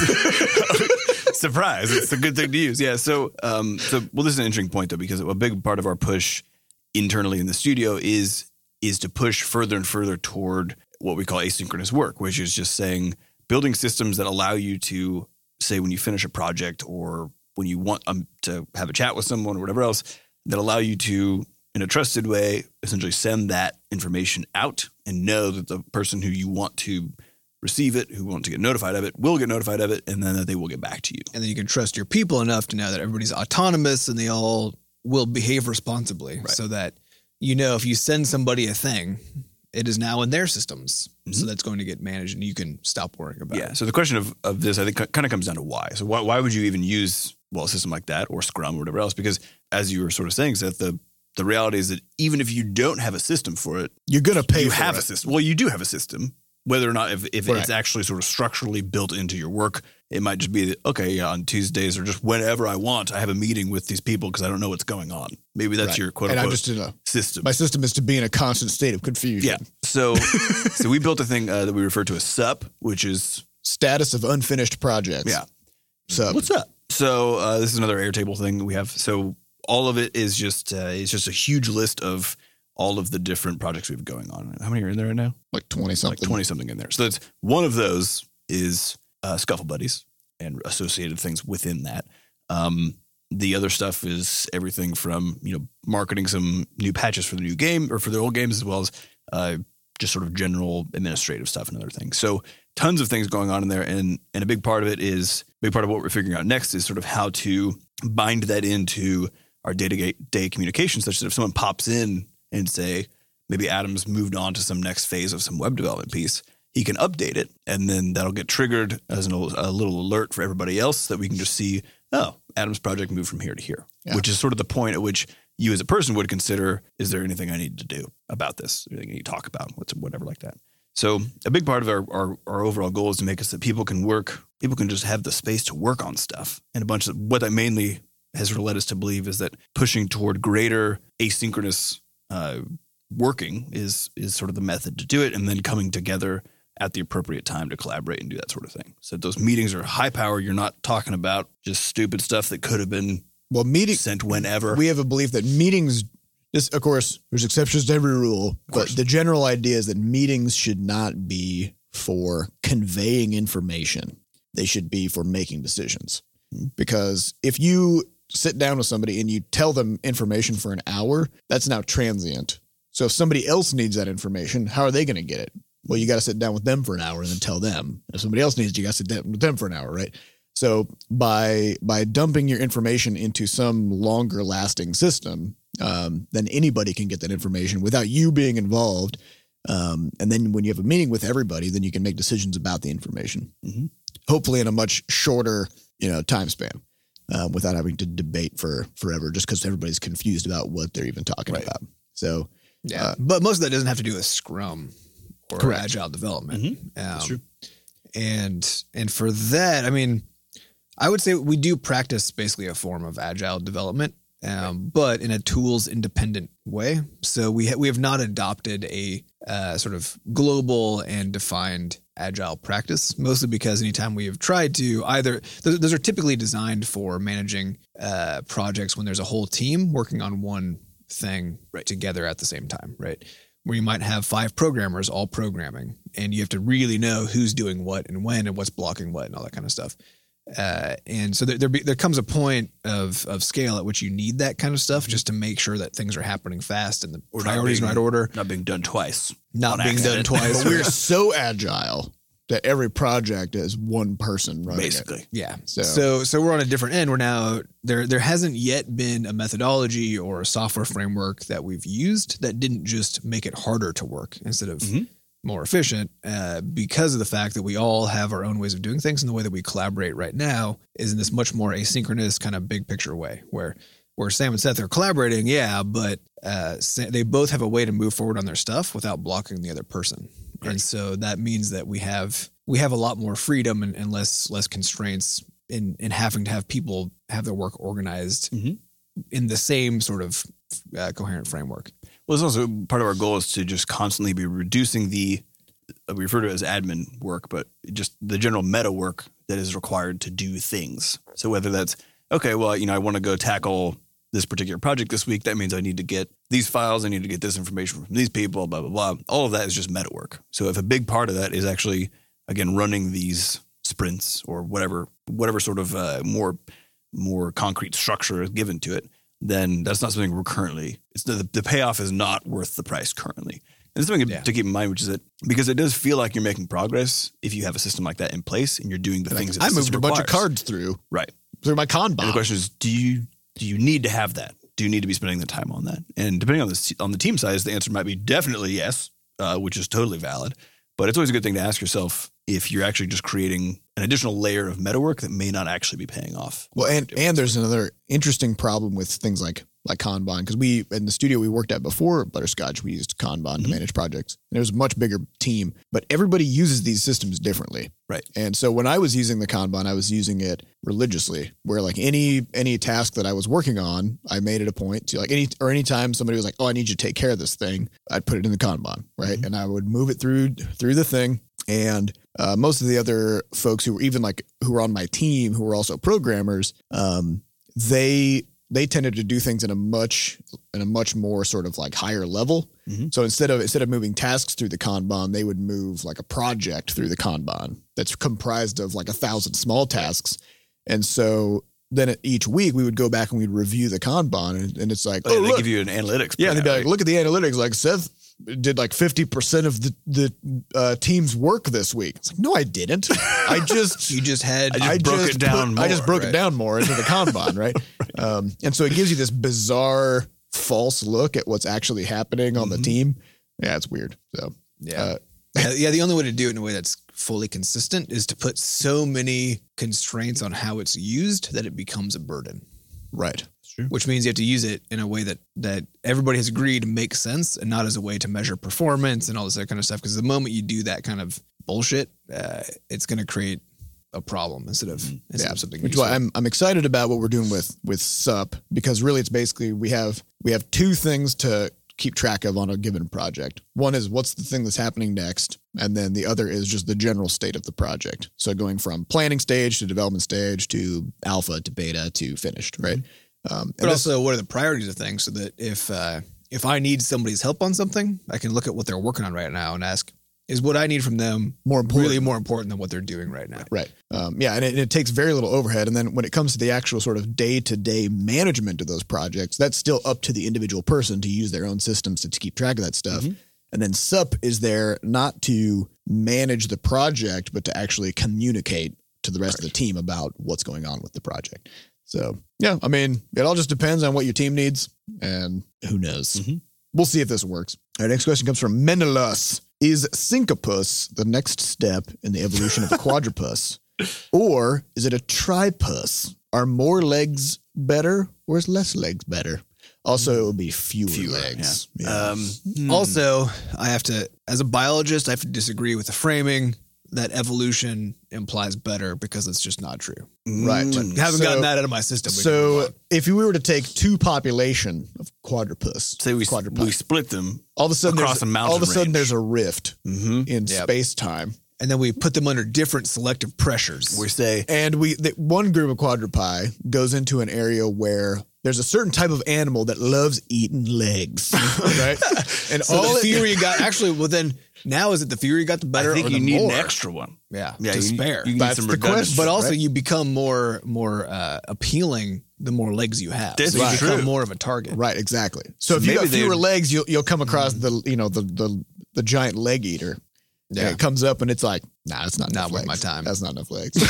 B: surprise. It's a good thing to use. Yeah. So, um, so well, this is an interesting point though, because a big part of our push internally in the studio is is to push further and further toward what we call asynchronous work, which is just saying building systems that allow you to say when you finish a project or when you want um, to have a chat with someone or whatever else, that allow you to, in a trusted way, essentially send that information out and know that the person who you want to receive it, who want to get notified of it, will get notified of it, and then that they will get back to you.
C: And then you can trust your people enough to know that everybody's autonomous and they all will behave responsibly,
B: Right.
C: so that you know if you send somebody a thing, it is now in their systems, so that's going to get managed, and you can stop worrying about
B: Yeah.
C: it.
B: So the question of, of this, I think, kind of comes down to why. So why, why would you even use, well, a system like that or Scrum or whatever else? Because as you were sort of saying, Seth, the, the reality is that even if you don't have a system for it,
A: You're gonna pay.
B: you
A: for
B: have
A: it.
B: a system. Well, you do have a system. Whether or not if, if
A: Right.
B: it's actually sort of structurally built into your work, it might just be that, okay, yeah, on Tuesdays or just whenever I want, I have a meeting with these people because I don't know what's going on. Maybe that's
A: Right.
B: your quote
A: And I'm
B: unquote
A: just in a
B: system.
A: my system is to be in a constant state of confusion.
B: Yeah. So, so we built a thing uh, that we refer to as S U P, which is
A: status of unfinished projects.
B: Yeah.
A: So
B: What's up? So uh, this is another Airtable thing we have. So all of it is just uh, it's just a huge list of all of the different projects we have going on. How many are in there right now?
A: like twenty something.
B: Like twenty something in there. So that's one of those is uh, Scuffle Buddies and associated things within that. Um, the other stuff is everything from, you know, marketing some new patches for the new game or for the old games, as well as uh, just sort of general administrative stuff and other things. So tons of things going on in there. And, and a big part of it is, a big part of what we're figuring out next is sort of how to bind that into our day-to-day communication, such that if someone pops in and say, maybe Adam's moved on to some next phase of some web development piece, he can update it, and then that'll get triggered as an, a little alert for everybody else that we can just see, oh, Adam's project moved from here to here, yeah. which is sort of the point at which you as a person would consider, is there anything I need to do about this? Anything I need to talk about? What's whatever like that. So a big part of our, our, our overall goal is to make it so that people can work, people can just have the space to work on stuff. And a bunch of what that mainly has sort of led us to believe is that pushing toward greater asynchronous uh, working is is sort of the method to do it, and then coming together at the appropriate time to collaborate and do that sort of thing. So those meetings are high power. You're not talking about just stupid stuff that could have been
A: well, meeting,
B: sent whenever.
A: We have a belief that meetings, this, of course, there's exceptions to every rule, but the general idea is that meetings should not be for conveying information. They should be for making decisions. Because if you sit down with somebody and you tell them information for an hour, that's now transient. So if somebody else needs that information, how are they going to get it? Well, you got to sit down with them for an hour and then tell them. If somebody else needs it, you got to sit down with them for an hour, right? So by by dumping your information into some longer lasting system, um, then anybody can get that information without you being involved. Um, and then when you have a meeting with everybody, then you can make decisions about the information, mm-hmm. hopefully in a much shorter, you know, time span, uh, without having to debate for forever, just because everybody's confused about what they're even talking right. about. So,
C: yeah,
A: uh,
C: but most of that doesn't have to do with Scrum or correct. Agile development.
B: Mm-hmm. Um,
C: That's
B: true.
C: And and for that, I mean, I would say we do practice basically a form of Agile development, um, right. but in a tools independent way. So we ha- we have not adopted a uh, sort of global and defined Agile practice, mostly because anytime we have tried to either, those, those are typically designed for managing uh, projects when there's a whole team working on one thing right. together at the same time, right? Where you might have five programmers all programming, and you have to really know who's doing what and when and what's blocking what and all that kind of stuff. Uh, and so there there, be, there comes a point of of scale at which you need that kind of stuff mm-hmm. just to make sure that things are happening fast and the or priorities in the right order.
B: Not being done twice.
C: Not being accident. done twice.
A: But we're so agile that every project is one person running
B: Basically.
A: it.
C: Yeah. So. so so we're on a different end. We're now there there hasn't yet been a methodology or a software framework that we've used that didn't just make it harder to work instead of mm-hmm. more efficient, uh, because of the fact that we all have our own ways of doing things, and the way that we collaborate right now is in this much more asynchronous kind of big picture way where where Sam and Seth are collaborating, yeah, but uh, they both have a way to move forward on their stuff without blocking the other person. Right. And so that means that we have we have a lot more freedom and, and less less constraints in, in having to have people have their work organized mm-hmm. in the same sort of uh, coherent framework.
B: Well, it's also part of our goal is to just constantly be reducing the, we refer to it as admin work, but just the general meta work that is required to do things. So whether that's, okay, well, you know, I want to go tackle this particular project this week, that means I need to get these files, I need to get this information from these people, blah, blah, blah. All of that is just meta work. So if a big part of that is actually, again, running these sprints or whatever, whatever sort of uh, more, more concrete structure is given to it, then that's not something we're currently, it's the, the payoff is not worth the price currently. And something yeah. to keep in mind, which is that because it does feel like you're making progress if you have a system like that in place and you're doing the like, things that
A: I moved a
B: requires.
A: bunch of cards through.
B: Right.
A: Through my Kanban.
B: And the question is, do you do you need to have that? Do you need to be spending the time on that? And depending on the on the team size, the answer might be definitely yes, uh, which is totally valid. But it's always a good thing to ask yourself if you're actually just creating an additional layer of meta work that may not actually be paying off.
A: Well, and, and there's another interesting problem with things like like Kanban, because we, in the studio we worked at before Butterscotch, we used Kanban mm-hmm. to manage projects. And it was a much bigger team, but everybody uses these systems differently.
B: Right.
A: And so when I was using the Kanban, I was using it religiously, where like any any task that I was working on, I made it a point to like any, or anytime somebody was like, oh, I need you to take care of this thing, I'd put it in the Kanban, right? Mm-hmm. And I would move it through through the thing. And uh, most of the other folks who were even like who were on my team, who were also programmers, um, they they tended to do things in a much in a much more sort of like higher level. Mm-hmm. So instead of instead of moving tasks through the Kanban, they would move like a project through the Kanban that's comprised of like a thousand small tasks. And so then each week we would go back and we'd review the Kanban, and, and it's like,
B: oh,
A: oh,
B: they
A: look.
B: give you an analytics.
A: Yeah, they'd be like,
B: right?
A: look at the analytics. Like Seth did like fifty percent of the the uh, team's work this week. It's like, no, I didn't. I just
C: You just had.
B: I just broke it down
A: put-
B: more,
A: I just broke
C: right?
A: it down more into the Kanban, right? right. Um, and so it gives you this bizarre false look at what's actually happening on mm-hmm. the team. Yeah, it's weird. So
C: yeah.
A: Uh,
C: Yeah, the only way to do it in a way that's fully consistent is to put so many constraints on how it's used that it becomes a burden.
A: Right.
B: True.
C: Which means you have to use it in a way that that everybody has agreed makes sense, and not as a way to measure performance and all this other kind of stuff. Because the moment you do that kind of bullshit, uh, it's going to create a problem instead of, instead
A: yeah.
C: of something.
A: Which is
C: useful.
A: why I'm I'm excited about what we're doing with with S U P, because really it's basically we have we have two things to keep track of on a given project. One is what's the thing that's happening next, and then the other is just the general state of the project. So going from planning stage to development stage to alpha to beta to finished, right? Mm-hmm. Um,
C: but also, what are the priorities of things, so that if uh, if I need somebody's help on something, I can look at what they're working on right now and ask, is what I need from them
A: more important.
C: really more important than what they're doing right now?
A: Right. Um, yeah, and it, it takes very little overhead. And then when it comes to the actual sort of day-to-day management of those projects, that's still up to the individual person to use their own systems to, to keep track of that stuff. Mm-hmm. And then S U P is there not to manage the project, but to actually communicate to the rest right. of the team about what's going on with the project. So, yeah, I mean, it all just depends on what your team needs, and who knows. Mm-hmm. We'll see if this works. Our next question comes from Menelaus. Is Syncopus the next step in the evolution of a quadrupus? Or is it a tripus? Are more legs better, or is less legs better? Also, it would be fewer, fewer legs.
B: Yeah. Yeah. Um,
C: hmm. Also, I have to, as a biologist, I have to disagree with the framing that evolution implies better, because it's just not true.
A: Right.
C: But haven't
A: so,
C: gotten that out of my system.
A: So if we were to take two population of quadrupus,
B: say we,
A: quadrupus,
B: we split them
A: all of a sudden
B: across a mountain
A: all of a sudden
B: range.
A: there's a rift mm-hmm. in yep. space-time.
C: And then we put them under different selective pressures.
B: We say,
A: and we the, one group of quadruped goes into an area where there's a certain type of animal that loves eating legs, right? And
C: so
A: all
C: the
A: it,
C: theory got actually. Well, then now is it the theory got the better?
B: I think
C: or
B: you
C: the
B: need
C: more?
B: an extra one.
C: Yeah,
B: yeah,
C: to
B: you,
C: spare.
B: You need
A: That's
B: some
A: the
B: redundancy,
C: but also
B: right?
C: you become more more uh, appealing the more legs you have.
B: That's
C: so you
B: right.
C: become
B: True.
C: more of a target.
A: Right, exactly. So, so if you
B: maybe
A: got fewer
B: they're-
A: legs, you'll you'll come across mm-hmm. the you know the the the giant leg eater. Yeah, and it comes up and it's like, nah, that's not
C: not
A: enough
C: worth
A: legs.
C: my time.
A: That's not enough legs.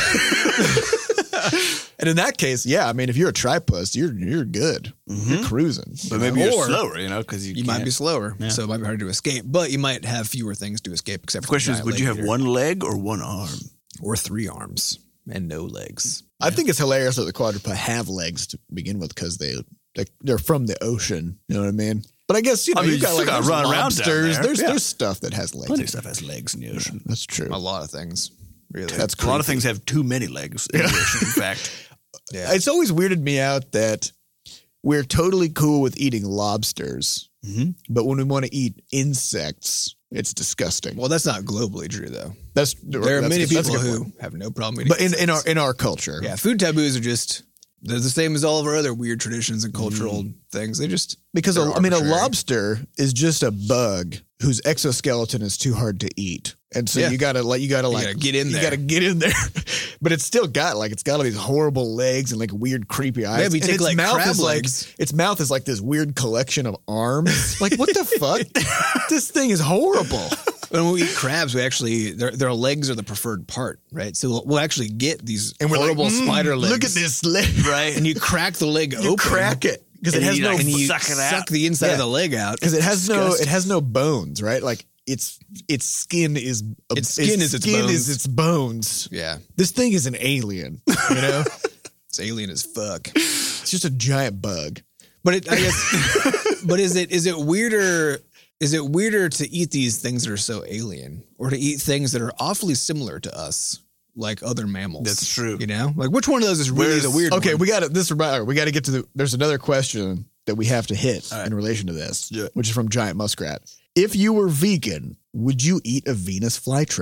A: And in that case, yeah, I mean, if you're a tripus, you're you're good. Mm-hmm. You're cruising.
B: But maybe
C: or
B: you're slower, you know, because you,
C: you
B: can't.
C: might be slower,
B: Yeah.
C: so it might be harder to escape. But you might have fewer things to escape. Except
B: The
C: for
B: question
C: the
B: is, would
C: giant
B: you
C: leg
B: have
C: eater.
B: one leg or one arm?
C: or three arms and no legs?
A: I think it's hilarious that the quadruped have legs to begin with, because they, they they're from the ocean. You know what I mean? But I guess you know
B: I mean,
A: you
B: you
A: got
B: still
A: like
B: gotta
A: there's
B: run around down
A: lobsters.
B: there.
A: There's
B: Yeah.
A: there's stuff that has legs.
B: Plenty of stuff has legs in the ocean.
A: That's true.
C: A lot of things, really.
A: That's
B: A lot of
A: creepy.
B: things have too many legs in the ocean, in fact.
C: yeah.
A: It's always weirded me out that we're totally cool with eating lobsters,
B: Mm-hmm.
A: but when we want to eat insects, it's disgusting.
C: Well, that's not globally true, though.
A: That's
C: There are
A: that's
C: many
A: a- that's a
C: people
A: good
C: who
A: point.
C: have no problem eating
A: But in, in our
C: insects.
A: in our culture,
C: yeah, food taboos are just they're the same as all of our other weird traditions and cultural
A: Mm.
C: things. They just
A: because
C: they're
A: a, I mean, a
C: arbitrary.
A: lobster is just a bug whose exoskeleton is too hard to eat, and so
C: Yeah.
A: you gotta like you gotta like
C: gotta get in
A: You
C: there.
A: gotta get in there, but it's still got like it's got all these horrible legs and like weird creepy eyes.
C: Yeah, but you
A: And
C: take,
A: its
C: like,
A: mouth
C: crab
A: is
C: legs.
A: like its mouth is like this weird collection of arms. Like what the fuck? This thing is horrible.
C: when we eat crabs, we actually their their legs are the preferred part, right? So we'll, we'll actually get these
A: And we're like,
C: horrible
A: "Mm,
C: spider legs.
A: Look at this leg,
B: Right?
C: and you crack the leg
A: You
C: open,
A: crack it because it
B: And
A: has
B: you,
A: no
B: like,
C: and you
B: Suck it out.
C: suck the inside
A: Yeah.
C: of the leg out.
A: because it has no
C: disgusting.
A: it has no bones, right? Like its its skin is a,
C: Its skin is its
A: skin
C: bones.
A: is its bones.
C: Yeah,
A: This thing is an alien, you know.
C: it's alien as fuck.
A: It's just a giant bug.
C: But it, I guess, but is it is it weirder? Is it weirder to eat these things that are so alien, or to eat things that are awfully similar to us, like other mammals?
B: That's true.
C: You know, like which one of those is really
B: Where's-
C: the weird
A: Okay,
C: one?
A: we got to this. remi- We got to get to the. There's another question that we have to hit
B: right.
A: in relation to this,
B: Yeah.
A: which is from Giant Muskrat. If you were vegan, would you eat a Venus flytrap?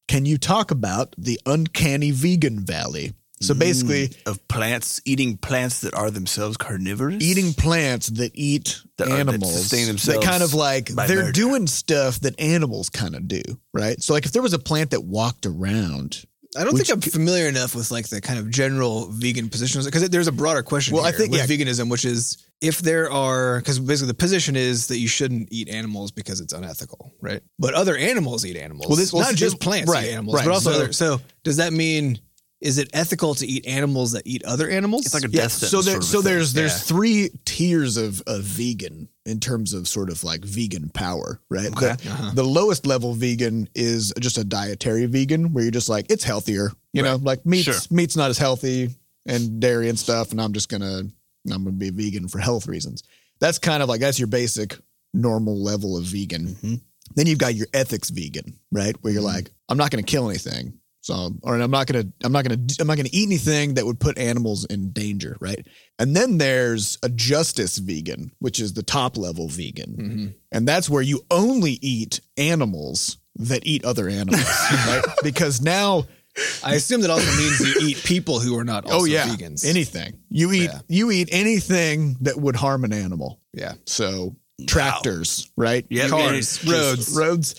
A: can you talk about the uncanny vegan valley? So basically,
B: Mm, of plants, eating plants that are themselves carnivorous?
A: eating plants that eat
B: That are- that
A: animals
B: sustain
A: that
B: themselves
A: kind of like
B: by
A: they're
B: murder.
A: doing stuff that animals kind of do, right? So like if there was a plant that walked around,
C: I don't
A: Which-
C: think I'm familiar enough with like the kind of general vegan positions because there's a broader question.
A: Well, I
C: here
A: think,
C: with
A: yeah.
C: veganism, which is if there are because basically the position is that you shouldn't eat animals because it's unethical, right? But other animals eat animals.
A: Well, this- well,
C: not
A: see,
C: just
A: this-
C: plants
A: right,
C: eat animals,
A: right.
C: but also
A: So-
C: other. So does that mean is it ethical to eat animals that eat other animals?
B: It's like a
A: yeah.
B: death sentence.
A: So there,
B: sort of a
A: so
B: thing.
A: there's there's
C: Yeah.
A: three tiers of, of vegan in terms of sort of like vegan power, right?
B: Okay.
A: The,
C: Uh-huh.
A: the lowest level vegan is just a dietary vegan where you're just like it's healthier, you know, like meat's
B: Sure.
A: meat's not as healthy and dairy and stuff, and I'm just gonna I'm gonna be vegan for health reasons. That's kind of like that's your basic normal level of vegan.
B: Mhm.
A: Then you've got your ethics vegan, right? Where you're like, I'm not going to kill anything. So, or I'm not going to, I'm not going to, I'm not going to eat anything that would put animals in danger. Right. And then there's a justice vegan, which is the top level vegan.
C: Mhm.
A: And that's where you only eat animals that eat other animals, right? Because now,
C: I assume that also means you eat people who are not also
A: oh yeah,
C: vegans.
A: anything you eat,
C: Yeah.
A: you eat anything that would harm an animal.
C: yeah.
A: So tractors, right?
B: Yeah,
A: You
B: cars,
A: eat roads, roads,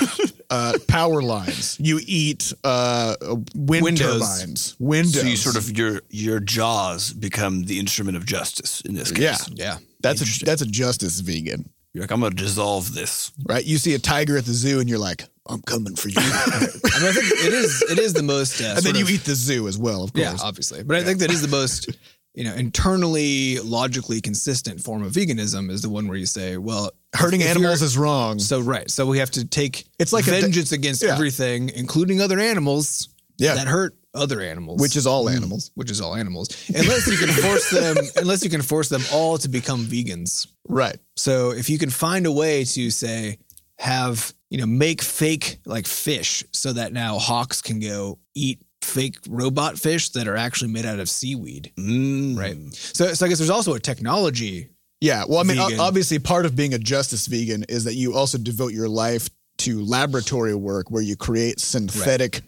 A: uh, power lines. You eat uh, wind
C: Windows.
A: turbines, windows.
B: So you sort of your your jaws become the instrument of justice in this case.
A: yeah.
C: Yeah.
A: That's a
B: Interesting.
A: that's a justice vegan,
B: You're like, I'm gonna dissolve this.
A: right? You see a tiger at the zoo, and you're like, "I'm coming for you,"
C: I mean, I think it is. It is the most. Uh,
A: and then
C: sort
A: you
C: of-
A: eat the zoo as well, of course.
C: Yeah, obviously. But I think that is the most, you know, internally logically consistent form of veganism is the one where you say, well,
A: Hurting
C: if
A: animals
C: you're-
A: is wrong.
C: so right. So we have to take
A: It's like a de-
C: vengeance against
A: yeah.
C: everything, including other animals
A: Yeah.
C: that hurt other animals,
A: Which is all animals.
C: which is all animals, unless you can force them, unless you can force them all to become vegans.
A: Right.
C: So if you can find a way to say have, you know, make fake like fish so that now hawks can go eat fake robot fish that are actually made out of seaweed.
B: Mm.
C: Right. So, so I guess there's also a technology.
A: Yeah. Well, I mean,
C: Vegan.
A: o- obviously, part of being a justice vegan is that you also devote your life to laboratory work where you create synthetic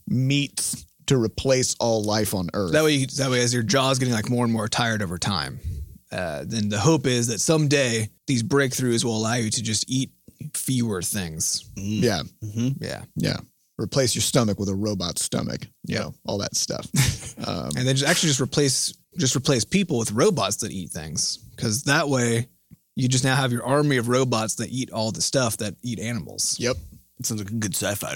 A: meats to replace all life on Earth.
C: That way, you, that way, as your jaw's getting like more and more tired over time, uh, then the hope is that someday these breakthroughs will allow you to just eat fewer things.
A: yeah.
C: Yeah.
A: Yeah. Replace your stomach with a robot stomach. You know, all that stuff. Um,
C: And then just actually just replace just replace people with robots that eat things, because that way you just now have your army of robots that eat all the stuff that eat animals.
A: yep.
B: It sounds like a good sci-fi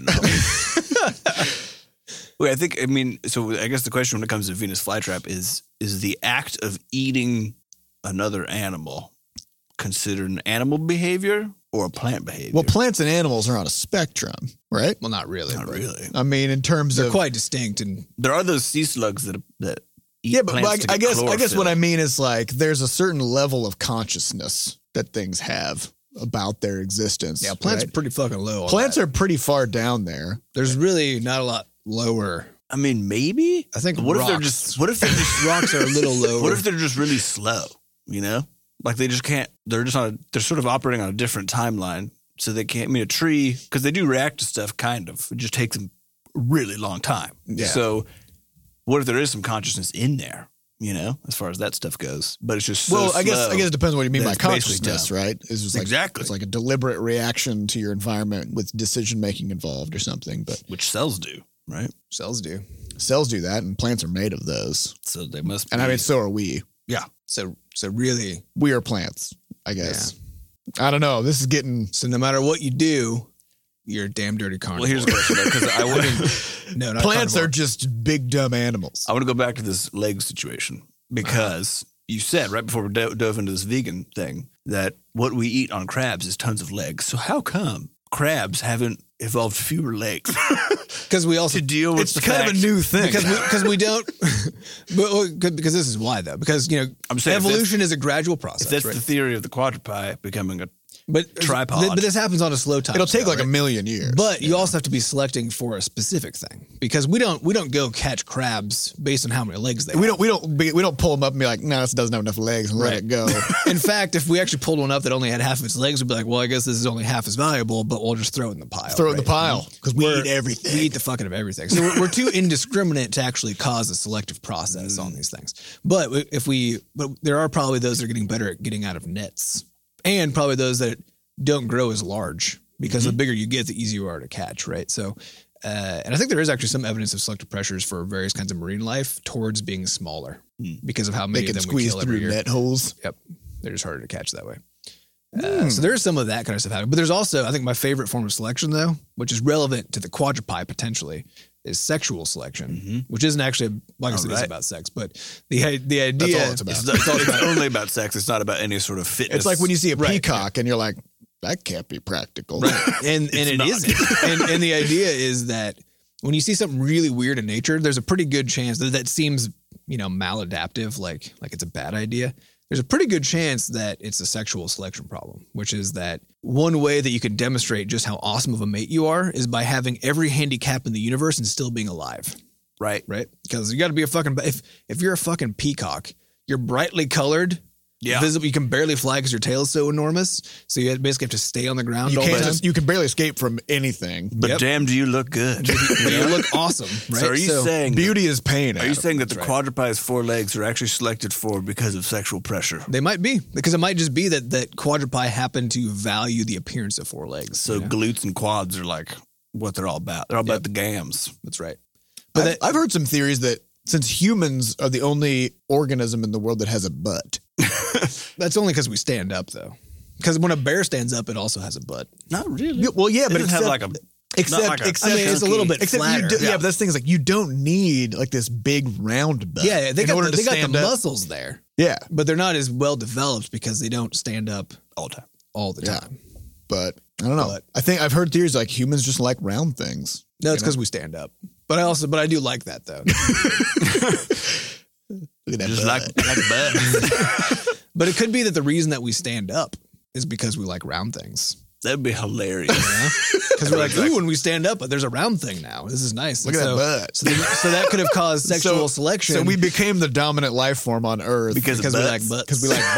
B: novel. Wait, I think I mean, so I guess the question when it comes to Venus flytrap is is the act of eating another animal considered an animal behavior or a plant behavior?
A: Well, plants and animals are on a spectrum, right?
C: Well, not really.
B: not
C: but
B: really.
A: I mean, in terms
C: They're
A: of
C: quite distinct, and
B: There are those sea slugs that that eat
A: yeah, but, but
B: plants to
A: I, I
B: get
A: guess I guess what I
B: chlorophyll.
A: mean is like there's a certain level of consciousness that things have about their existence.
C: yeah, plants
A: right?
C: are pretty fucking low. on
A: plants
C: that.
A: are pretty far down there.
C: There's really not a lot lower.
B: I mean, maybe.
C: I think
B: What if they're
C: rocks-
B: just? What if they're just?
C: Rocks are a little lower.
B: What if they're just really slow? You know, like they just can't. They're just on. A, they're sort of operating on a different timeline, so they can't. I mean, a tree because they do react to stuff. Kind of. It just takes them a really long time.
A: Yeah.
B: So, what if there is some consciousness in there? You know, as far as that stuff goes, but it's just so
A: well, I guess
B: slow
A: I guess it depends on what you mean
B: that
A: by
B: it's basically
A: consciousness,
B: dumb.
A: right? It's just like
B: Exactly.
A: it's like a deliberate reaction to your environment with decision making involved or something. But
B: which cells do, right?
C: cells do?
A: cells do that, and plants are made of those.
B: So they must.
A: And
B: be,
A: I mean, so are we.
B: yeah.
C: So so really,
A: We are plants, I guess. I don't know. This is getting.
C: so no matter what you do, you're a damn dirty carnivore.
B: Well, here's the question because I wouldn't.
C: no, not
A: Plants
C: carnivore.
A: are just big dumb animals.
B: I want to go back to this leg situation because you said right before we do- dove into this vegan thing that what we eat on crabs is tons of legs. So how come crabs haven't evolved fewer legs
C: because we also
B: to deal with
A: It's
B: the
A: kind of a
B: fact-
A: new thing.
C: because we because we don't. but well, because this is why though, because you know
B: I'm saying if
C: evolution is a gradual process.
B: If that's
C: right?
B: the theory of the quadruped becoming a
C: But
B: tripod.
C: th- but this happens on a slow time.
A: It'll take
C: scale,
A: like
C: right?
A: a million years.
C: But you also have to be selecting for a specific thing because we don't we don't go catch crabs based on how many legs they
A: we
C: have.
A: don't we don't we don't pull them up and be like, no, this doesn't have enough legs and let
C: Right.
A: it go.
C: In fact, if we actually pulled one up that only had half of its legs, we'd be like, well, I guess this is only half as valuable, but we'll just throw it in the pile.
A: Throw it in the
C: right?
A: pile because we
C: We're-
A: eat everything.
C: We eat the fucking of everything. So we're, we're too indiscriminate to actually cause a selective process on these things. But if we, but there are probably those that are getting better at getting out of nets, and probably those that don't grow as large because the bigger you get, the easier you are to catch, right? So, uh, and I think there is actually some evidence of selective pressures for various kinds of marine life towards being smaller because of how
A: They
C: many
A: can
C: of them we
A: squeeze
C: kill every
A: through
C: year.
A: net holes.
C: Yep. They're just harder to catch that way. Uh, so there is some of that kind of stuff happening. But there's also, I think my favorite form of selection, though, which is relevant to the quadruped potentially, is sexual selection, which isn't actually, like I said, it's
B: right.
C: about sex. But the the idea.
A: all it's about.
B: It's, it's, all about, only about sex. It's not about any sort of fitness.
A: It's like when you see a
C: Right.
A: peacock and you're like, that can't be practical.
C: and and it
B: not.
C: isn't. And, and the idea is that when you see something really weird in nature, there's a pretty good chance that that seems, you know, maladaptive, like like it's a bad idea. There's a pretty good chance that it's a sexual selection problem, which is that one way that you can demonstrate just how awesome of a mate you are is by having every handicap in the universe and still being alive,
B: right.
C: right? Because you got to be a fucking, if if you're a fucking peacock, you're brightly colored,
B: Yeah.
C: visible, you can barely fly because your tail is so enormous, so you basically have to stay on the ground
A: You
C: all the
A: can't
C: time.
A: just, you can barely escape from anything.
B: But
C: Yep.
B: damn, do you look good?
C: But you look awesome, right?
B: So are you saying
A: Beauty is pain.
B: Are you
A: Adam.
B: saying that the
C: right.
B: quadruped's four legs are actually selected for because of sexual pressure?
C: They might be, because it might just be that that quadruped happen to value the appearance of four legs.
B: So
C: you know?
B: glutes and quads are like what they're all about. They're all about the gams.
C: That's right.
A: But
C: But
A: I've, I've heard some theories that since humans are the only organism in the world that has a butt,
C: That's only because we stand up, though. Because when a bear stands up, it also has a butt.
B: Not really.
A: Yeah, well, yeah,
B: It
A: but
B: doesn't have
A: except-
B: like a
A: except,
B: not like a
A: except
C: I mean, it's a little bit
A: except you
C: flatter.
A: do, yeah.
C: Yeah.
A: but that's the thing is like you don't need like this big round butt.
C: Yeah, they
A: in
C: got
A: order
C: the,
A: to
C: they got
A: stand
C: the
A: up.
C: muscles there,
A: Yeah,
C: but they're not as well developed because they don't stand up
B: all the time.
C: all the
A: Yeah.
C: time.
A: but I don't know.
C: But-
A: I think I've heard theories like humans just like round things.
C: No, it's because we stand up. But I also, but I do like that though.
A: Look at that
B: Just
A: butt.
B: like like butt.
C: But it could be that the reason that we stand up is because we like round things.
B: That'd be hilarious.
C: Because we're like, ooh, when we stand up, there's a round thing now. This is nice.
A: Look
C: And
A: at
C: so,
A: that butt.
C: So, then- so that could have caused sexual
A: So-
C: selection.
A: So we became the dominant life form on Earth
B: Because,
C: because
B: of
C: we
B: butts.
C: like butts.
A: because we like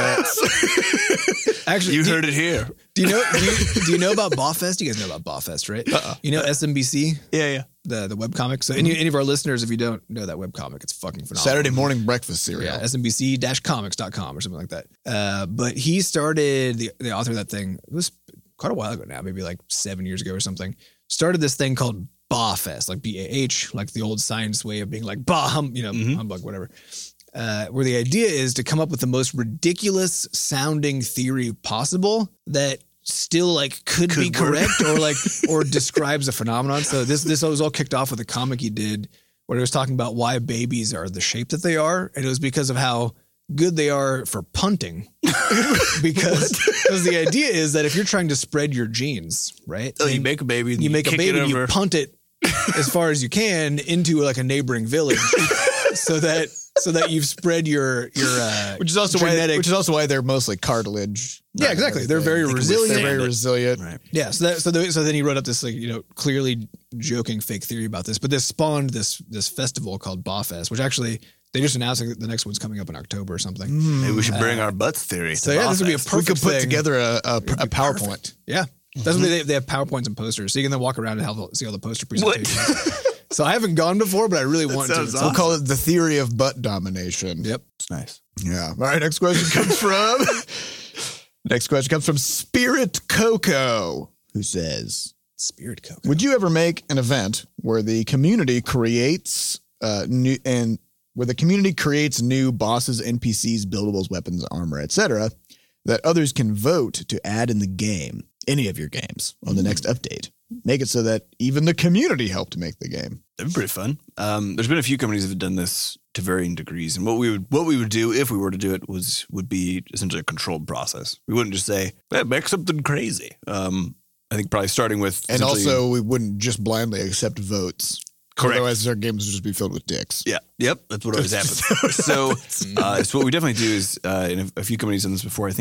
A: butts.
C: Actually,
B: You
C: do,
B: heard it here.
C: do you know? Do you, do you know about Bawfest? You guys know about Bawfest, right? Uh-uh. You know S M B C,
B: Yeah, yeah.
C: the the webcomic. So any, any of our listeners, if you don't know that webcomic, it's fucking phenomenal.
A: Saturday morning breakfast cereal.
C: Yeah, S M B C comics dot com or something like that. Uh, but he started, the, the author of that thing, it was quite a while ago now, maybe like seven years ago or something, started this thing called Bawfest, like B A H, like the old science way of being like bah, hum, you know,
B: Mhm.
C: humbug, whatever. Uh, where the idea is to come up with the most ridiculous sounding theory possible that still like could,
B: Could
C: be
B: work.
C: correct or like or describes a phenomenon. So this this was all kicked off with a comic he did where he was talking about why babies are the shape that they are, and it was because of how good they are for punting. because because the idea is that if you're trying to spread your genes, right?
B: Oh,
C: and
B: you make a baby. And
C: you make a
B: kick
C: baby,
B: it
C: and you
B: over.
C: punt it as far as you can into like a neighboring village, so that so that you've spread your your uh,
A: Which is also why,
C: genetic.
A: which is also why they're mostly cartilage.
C: Yeah, exactly. They're very
A: They can
C: resilient.
A: They're very resilient.
B: Right.
C: Yeah, so that so the, so then he wrote up this like you know clearly joking fake theory about this, but this spawned this this festival called Bawfest, which actually they just announced that the next one's coming up in October or something.
B: Maybe we should bring our butts theory.
C: So
B: to
C: yeah, this would be a
B: Bawfest.
C: perfect
A: We could put
C: thing.
A: together a, a, a PowerPoint.
C: Yeah, that's what they they have PowerPoints and posters, so you can then walk around and have, see all the poster presentations. So I haven't gone before, but I really want to.
B: sounds
C: It's
A: We'll
B: awesome.
A: call it the theory of butt domination.
C: Yep.
B: It's nice.
A: Yeah. All right. Next question comes from. Next question comes from Spirit Coco, who says,
C: Spirit Coke.
A: "Would you ever make an event where the community creates uh, new and where the community creates new bosses, N P Cs, buildables, weapons, armor, et cetera, that others can vote to add in the game, any of your games, on the next update? Make it so that even the community helped make the game."
B: That'd be pretty fun. Um, there's been a few companies that have done this to varying degrees, and what we would what we would do if we were to do it was would be essentially a controlled process. We wouldn't just say, hey, make something crazy. Um, I think probably starting with
A: And
B: essentially-
A: also, we wouldn't just blindly accept votes.
B: Correct.
A: Otherwise, our games would just be filled with dicks.
B: Yeah. Yep. That's what always happens. So, uh, so what we definitely do is, uh, and a, a few companies done this before. I think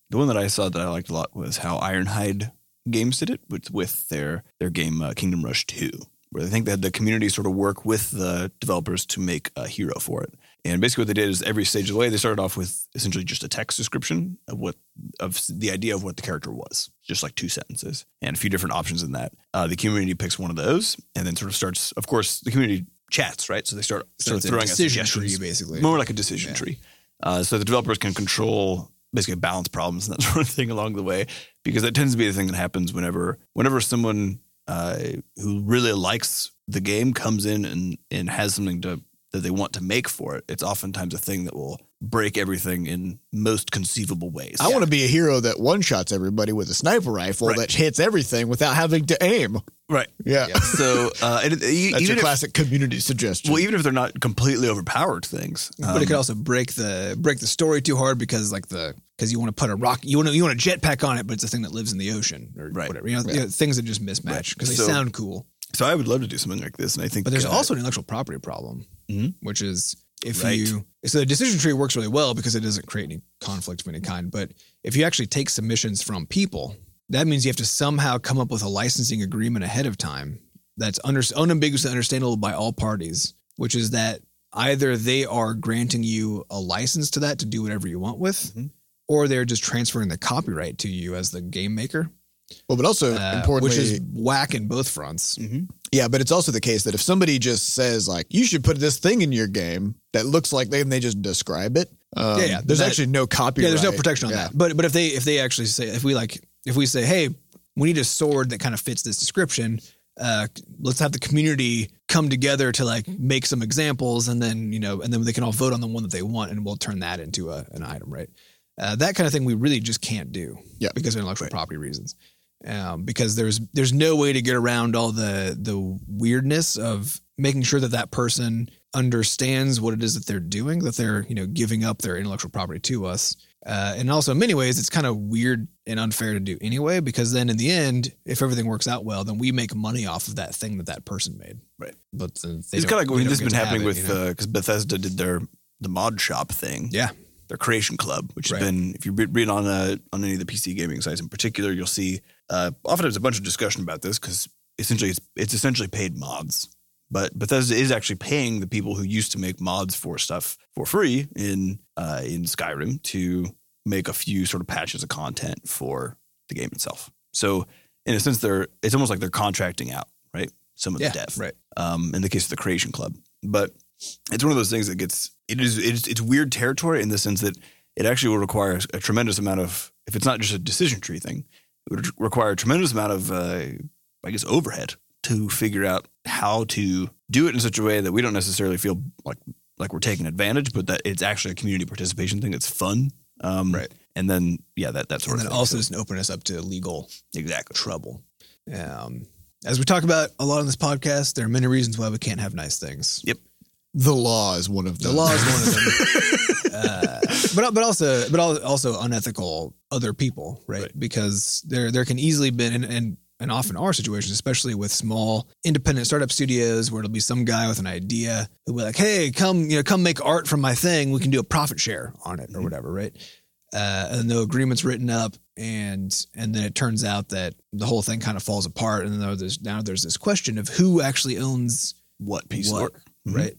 B: the one that I saw that I liked a lot was how Ironhide Games did it with, with their, their game uh, Kingdom Rush two, where I think they had the community sort of work with the developers to make a hero for it. And basically what they did is every stage of the way, they started off with essentially just a text description of what of the idea of what the character was, just like two sentences and a few different options in that. Uh, the community picks one of those and then sort of starts, of course, the community chats, right? So they start,
C: So
B: start
C: it's a
B: throwing out
C: decision
B: suggestions,
C: tree, basically.
B: more like a decision
C: Yeah.
B: tree. Uh, so the developers can control basically balance problems and that sort of thing along the way, because that tends to be the thing that happens whenever whenever someone uh, who really likes the game comes in and, and has something to that they want to make for it. It's oftentimes a thing that will break everything in most conceivable ways.
A: I want to be a hero that one-shots everybody with a sniper rifle
B: Right.
A: that hits everything without having to aim.
B: right.
A: Yeah.
C: Yeah.
B: So uh, and it, e-
A: That's
B: even
A: your
B: if,
A: classic community suggestion.
B: well, even if they're not completely overpowered things,
C: But it
B: um,
C: could also break the break the story too hard because like the because you want to put a rock you want to you want a jetpack on it, but it's a thing that lives in the ocean or
B: Right.
C: whatever. You know,
A: Yeah.
C: you know, things that just mismatch because
B: So-
C: they sound cool.
B: so I would love to do something like this, and I think.
C: But there's
B: uh,
C: also an intellectual property problem,
B: Mhm.
C: which is if
B: Right.
C: you so the decision tree works really well because it doesn't create any conflict of any kind. But if you actually take submissions from people, that means you have to somehow come up with a licensing agreement ahead of time that's under, unambiguously understandable by all parties, which is that either they are granting you a license to that to do whatever you want with,
B: Mhm.
C: or they're just transferring the copyright to you as the game maker,
A: well, but also
C: uh,
A: importantly,
C: which is whack in both fronts.
B: Mhm.
A: yeah, but it's also the case that if somebody just says like, you should put this thing in your game that looks like they, and they just describe it. Um,
C: Yeah, yeah,
A: There's
C: that-
A: actually no copyright.
C: Yeah, there's no protection on
A: Yeah.
C: that. But but if they if they actually say if we like if we say, hey, we need a sword that kind of fits this description, uh, let's have the community come together to like make some examples, and then you know, and then they can all vote on the one that they want, and we'll turn that into a, an item, right? Uh, that kind of thing we really just can't do,
A: Yeah.
C: because of intellectual property reasons. Um, because there's there's no way to get around all the the weirdness of making sure that that person understands what it is that they're doing, that they're you know giving up their intellectual property to us, uh, and also in many ways it's kind of weird and unfair to do anyway. Because then in the end, if everything works out well, then we make money off of that thing that that person made,
B: Right.
C: But then they
B: It's
C: don't-
B: kind of like
C: we
B: when
C: don't
B: this has
C: get
B: been
C: to have
B: happening
C: it,
B: with
C: you know?
B: because Bethesda did their the mod shop thing.
C: yeah.
B: Their creation club, which
C: Right.
B: has been, if you re- read on uh, on any of the P C gaming sites in particular, you'll see uh, oftentimes a bunch of discussion about this because essentially it's, it's essentially paid mods. But Bethesda is actually paying the people who used to make mods for stuff for free in uh, in Skyrim to make a few sort of patches of content for the game itself. So in a sense, they're it's almost like they're contracting out, right? Some of
C: Yeah,
B: the dev,
C: right.
B: Um, in the case of the Creation Club, but it's one of those things that gets it is it's, it's weird territory in the sense that it actually will require a tremendous amount of, if it's not just a decision tree thing, it would require a tremendous amount of uh, I guess overhead to figure out how to do it in such a way that we don't necessarily feel like like we're taking advantage, but that it's actually a community participation thing that's fun. Um,
C: Right.
B: And then yeah, that that sort
C: And
B: of
C: then
B: thing.
C: also
B: So-
C: doesn't open us up to legal
B: exactly.
C: trouble. Um, as we talk about a lot on this podcast, there are many reasons why we can't have nice things.
B: Yep.
A: The law is one of
C: The
A: them.
C: law is one of them, uh, but but also but al- also unethical other people, right?
B: Right.
C: Because there there can easily be and, and and often are situations, especially with small independent startup studios, where it'll be some guy with an idea who'll be like, "Hey, come you know come make art from my thing. We can do a profit share on it or whatever," right? Uh, and the agreement's written up, and and then it turns out that the whole thing kind of falls apart, and then there's now there's this question of who actually owns
B: What piece
C: what,
B: of work? Mhm.
C: right?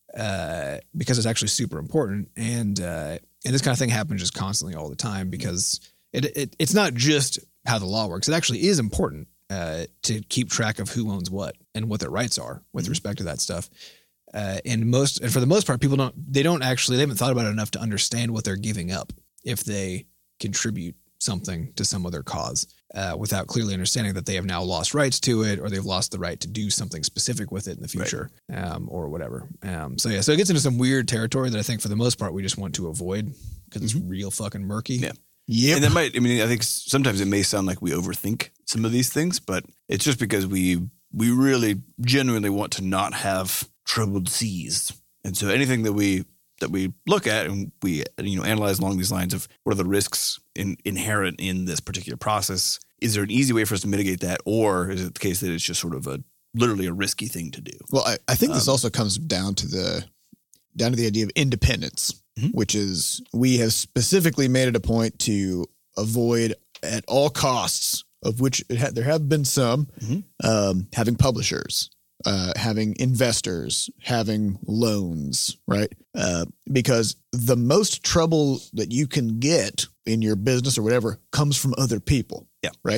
C: Uh, because it's actually super important, and uh, and this kind of thing happens just constantly all the time because it, it it's not just how the law works. It actually is important uh, to keep track of who owns what and what their rights are with
B: Mhm.
C: respect to that stuff. Uh, and most and for the most part, people don't they don't actually they haven't thought about it enough to understand what they're giving up if they contribute something to some other cause uh, without clearly understanding that they have now lost rights to it, or they've lost the right to do something specific with it in the future, um, or whatever. Um, so yeah, so it gets into some weird territory that I think for the most part we just want to avoid because it's real fucking murky.
B: Yeah.
A: Yep.
B: And that might, I mean, I think sometimes it may sound like we overthink some of these things, but it's just because we we really genuinely want to not have troubled seas. And so anything that we that we look at and we you know analyze along these lines of what are the risks in, inherent in this particular process? Is there an easy way for us to mitigate that, or is it the case that it's just sort of a literally a risky thing to do?
A: Well, I, I think this
B: Um,
A: also comes down to the down to the idea of independence,
B: Mhm.
A: which is we have specifically made it a point to avoid at all costs, of which it ha- there have been some,
B: Mm-hmm.
A: um, having publishers, uh, having investors, having loans, right? Uh, because the most trouble that you can get in your business or whatever comes from other people.
B: Yeah.
A: Right.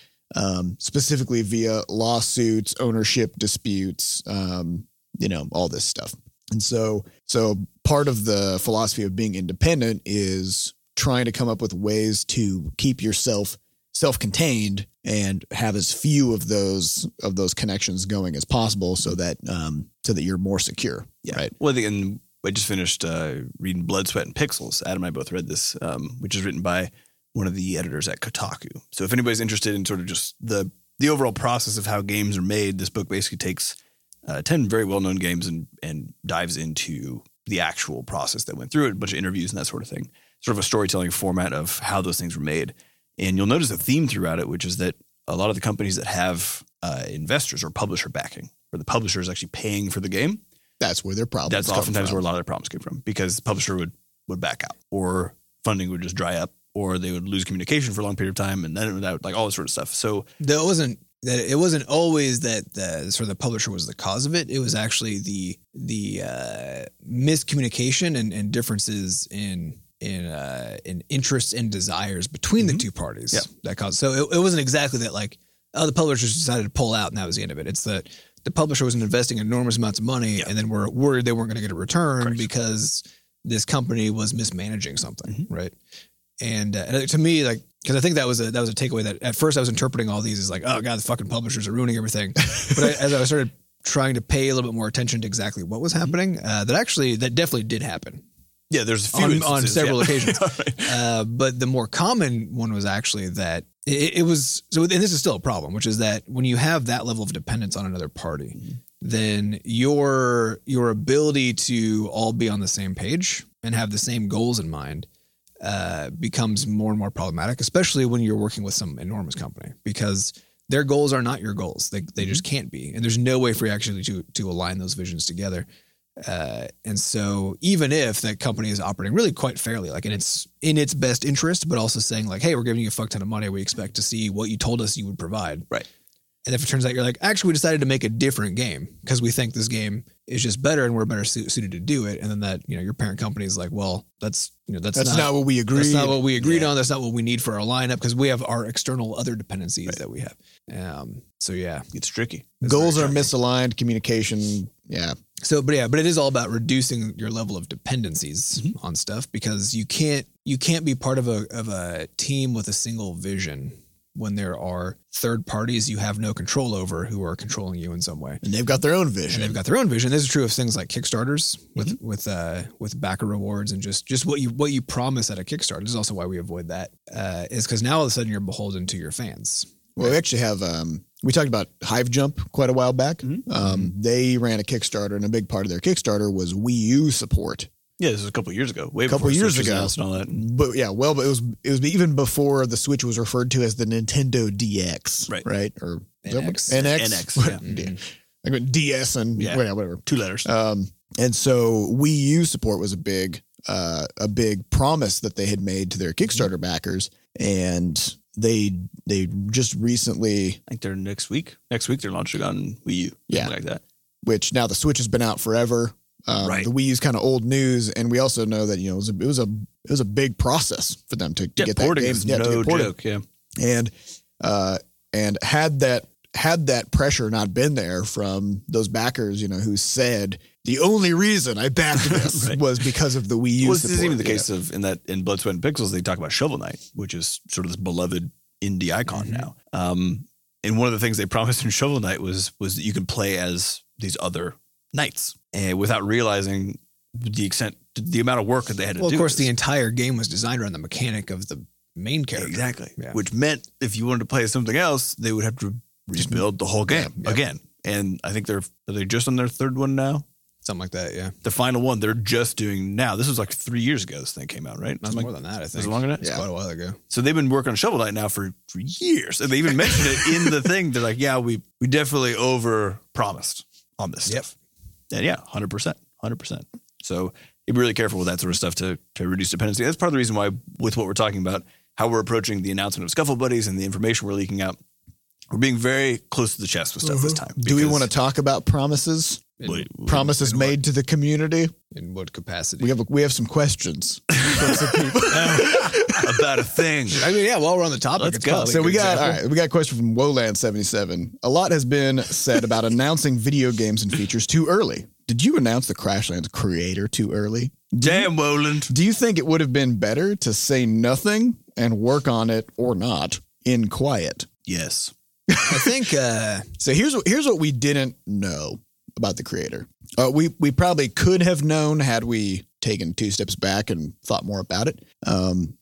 A: Um, specifically via lawsuits, ownership disputes, um, you know, all this stuff. And so, so part of the philosophy of being independent is trying to come up with ways to keep yourself self-contained and have as few of those of those connections going as possible, so that um, so that you're more secure.
B: Yeah.
A: Right.
B: Well, the, and I just finished uh, reading Blood, Sweat, and Pixels. Adam and I both read this, um, which is written by one of the editors at Kotaku. So if anybody's interested in sort of just the the overall process of how games are made, this book basically takes uh, ten very well-known games and and dives into the actual process that went through it, a bunch of interviews and that sort of thing. Sort of a storytelling format of how those things were made. And you'll notice a theme throughout it, which is that a lot of the companies that have uh, investors or publisher backing, where the publisher is actually paying for the game,
A: That's where their problems.
B: that's
A: come
B: oftentimes
A: from.
B: where a lot of their problems came from, because the publisher would, would back out, or funding would just dry up, or they would lose communication for a long period of time, and then it would out, like all this sort of stuff. So
C: That wasn't that it wasn't always that the sort of the publisher was the cause of it. It was actually the the uh, miscommunication and, and differences in in uh, in interests and desires between
B: Mm-hmm.
C: the two parties
B: Yeah.
C: that caused. So it, it wasn't exactly that like, oh, the publishers decided to pull out and that was the end of it. It's that the publisher was investing enormous amounts of money and then were worried they weren't going to get a return
B: Correct.
C: because this company was mismanaging something,
B: Mm-hmm.
C: right? And, uh, and to me, like, because I think that was a that was a takeaway that at first I was interpreting all these as like, oh god, the fucking publishers are ruining everything. But I, as I started trying to pay a little bit more attention to exactly what was happening, uh, that actually that definitely did happen
B: yeah, there's a few
C: on, on
B: instances,
C: several
B: yeah.
C: occasions. Uh, but the more common one was actually that it, it was so, and this is still a problem, which is that when you have that level of dependence on another party,
B: Mm-hmm.
C: then your your ability to all be on the same page and have the same goals in mind uh, becomes more and more problematic, especially when you're working with some enormous company, because their goals are not your goals. They they just can't be, and there's no way for you actually to to align those visions together. Uh, and so even if that company is operating really quite fairly, like in its in its best interest, but also saying like, hey, we're giving you a fuck ton of money, we expect to see what you told us you would provide.
B: Right.
C: And if it turns out you're like, actually, we decided to make a different game because we think this game is just better and we're better su- suited to do it. And then that, you know, your parent company is like, well, that's, you know, that's,
A: That's
C: not,
A: not what we agreed.
C: That's not what we agreed on. That's not what we need for our lineup because we have our external other dependencies
B: Right.
C: that we have. Um, so yeah,
B: It's tricky.
C: It's
A: Goals
C: very
A: are
C: tricky.
A: misaligned. Communication. Yeah.
C: So, but yeah, but it is all about reducing your level of dependencies
B: Mm-hmm.
C: on stuff because you can't you can't be part of a of a team with a single vision when there are third parties you have no control over who are controlling you in some way.
A: And they've got their own
C: And
A: vision.
C: they've got their own vision. This is true of things like Kickstarters with
B: Mm-hmm.
C: with uh, with backer rewards and just just what you what you promise at a Kickstarter. This is also why we avoid that. Uh, is because now all of a sudden you're beholden to your fans.
A: Well, we actually have, um, we talked about Hive Jump quite a while back.
B: Mm-hmm.
A: Um, they ran a Kickstarter, and a big part of their Kickstarter was Wii U support.
B: Yeah, this was a couple of years ago. Way
A: A couple
B: before
A: years
B: Switch was
A: ago.
B: announced and all that.
A: But yeah, well, but it was it was even before the Switch was referred to as the Nintendo D X,
B: Right.
A: Right? Or is that what-
C: N X.
A: N X,
B: N X, yeah.
A: yeah. I mean, D S and
B: Yeah.
A: yeah, whatever.
B: Two letters.
A: Um, and so Wii U support was a big, uh, a big promise that they had made to their Kickstarter backers, and they they just recently,
B: I think they're next week. Next week they're launching on Wii U.
A: Yeah.
B: Something like that.
A: which now the Switch has been out forever. Um,
B: Right.
A: The Wii U's kind of old news, and we also know that you know it was a, it was a it was a big process for them to, to
B: Yeah,
A: get that
B: porting
A: game.
B: is
A: yeah, to
B: no
A: get ported.
B: joke. Yeah.
A: And uh, and had that had that pressure not been there from those backers, you know, who said the only reason I backed this
B: Right.
A: was because of the Wii U.
B: Well, this is
A: support,
B: even the
A: you know.
B: case of in that in Blood, Sweat, and Pixels, they talk about Shovel Knight, which is sort of this beloved indie icon
C: Mhm.
B: now. Um, and one of the things they promised in Shovel Knight was was that you could play as these other knights, and without realizing the extent, the amount of work that they had to
C: Well,
B: do.
C: of course,
B: this.
C: the entire game was designed around the mechanic of the main character.
B: exactly,
C: Yeah.
B: which meant if you wanted to play as something else, they would have to rebuild the whole game
A: Yeah, yeah.
B: again. And I think they're are they just on their third one now.
C: Something like that, yeah.
B: The final one they're just doing now. This was like three years ago. This thing came out, right?
C: Not
B: Something
C: more
B: like-
C: than that, I
B: Was
C: think.
B: it longer than that?
C: It's
A: Yeah.
C: quite a while ago.
B: So they've been working on Shovel Knight now for, for years. And they even mentioned it in the thing. They're like, yeah, we we definitely over promised on this
C: Yep.
B: stuff. And yeah, one hundred percent. one hundred percent. So be really careful with that sort of stuff to to reduce dependency. That's part of the reason why with what we're talking about, how we're approaching the announcement of Scuffle Buddies and the information we're leaking out. We're being very close to the chest with stuff this time.
A: Do we want to talk about promises?
C: In,
B: Wait,
A: Promises
C: in
A: made
C: what,
A: to the community?
C: in what capacity?
A: We have we have some questions from some people.
B: about a thing?
C: I mean, yeah, while we're on the topic,
B: Let's
C: it's
B: go.
C: probably a
A: So we
C: good
A: got
C: example.
A: all right, we got a question from Woland seventy-seven. A lot has been said about announcing video games and features too early. Did you announce the Crashlands creator too early?
B: Damn, Woland.
A: Do you think it would have been better to say nothing and work on it or not in quiet?
B: Yes.
C: I think uh,
A: So here's what here's what we didn't know about the creator. Uh, we we probably could have known had we taken two steps back and thought more about it. Um,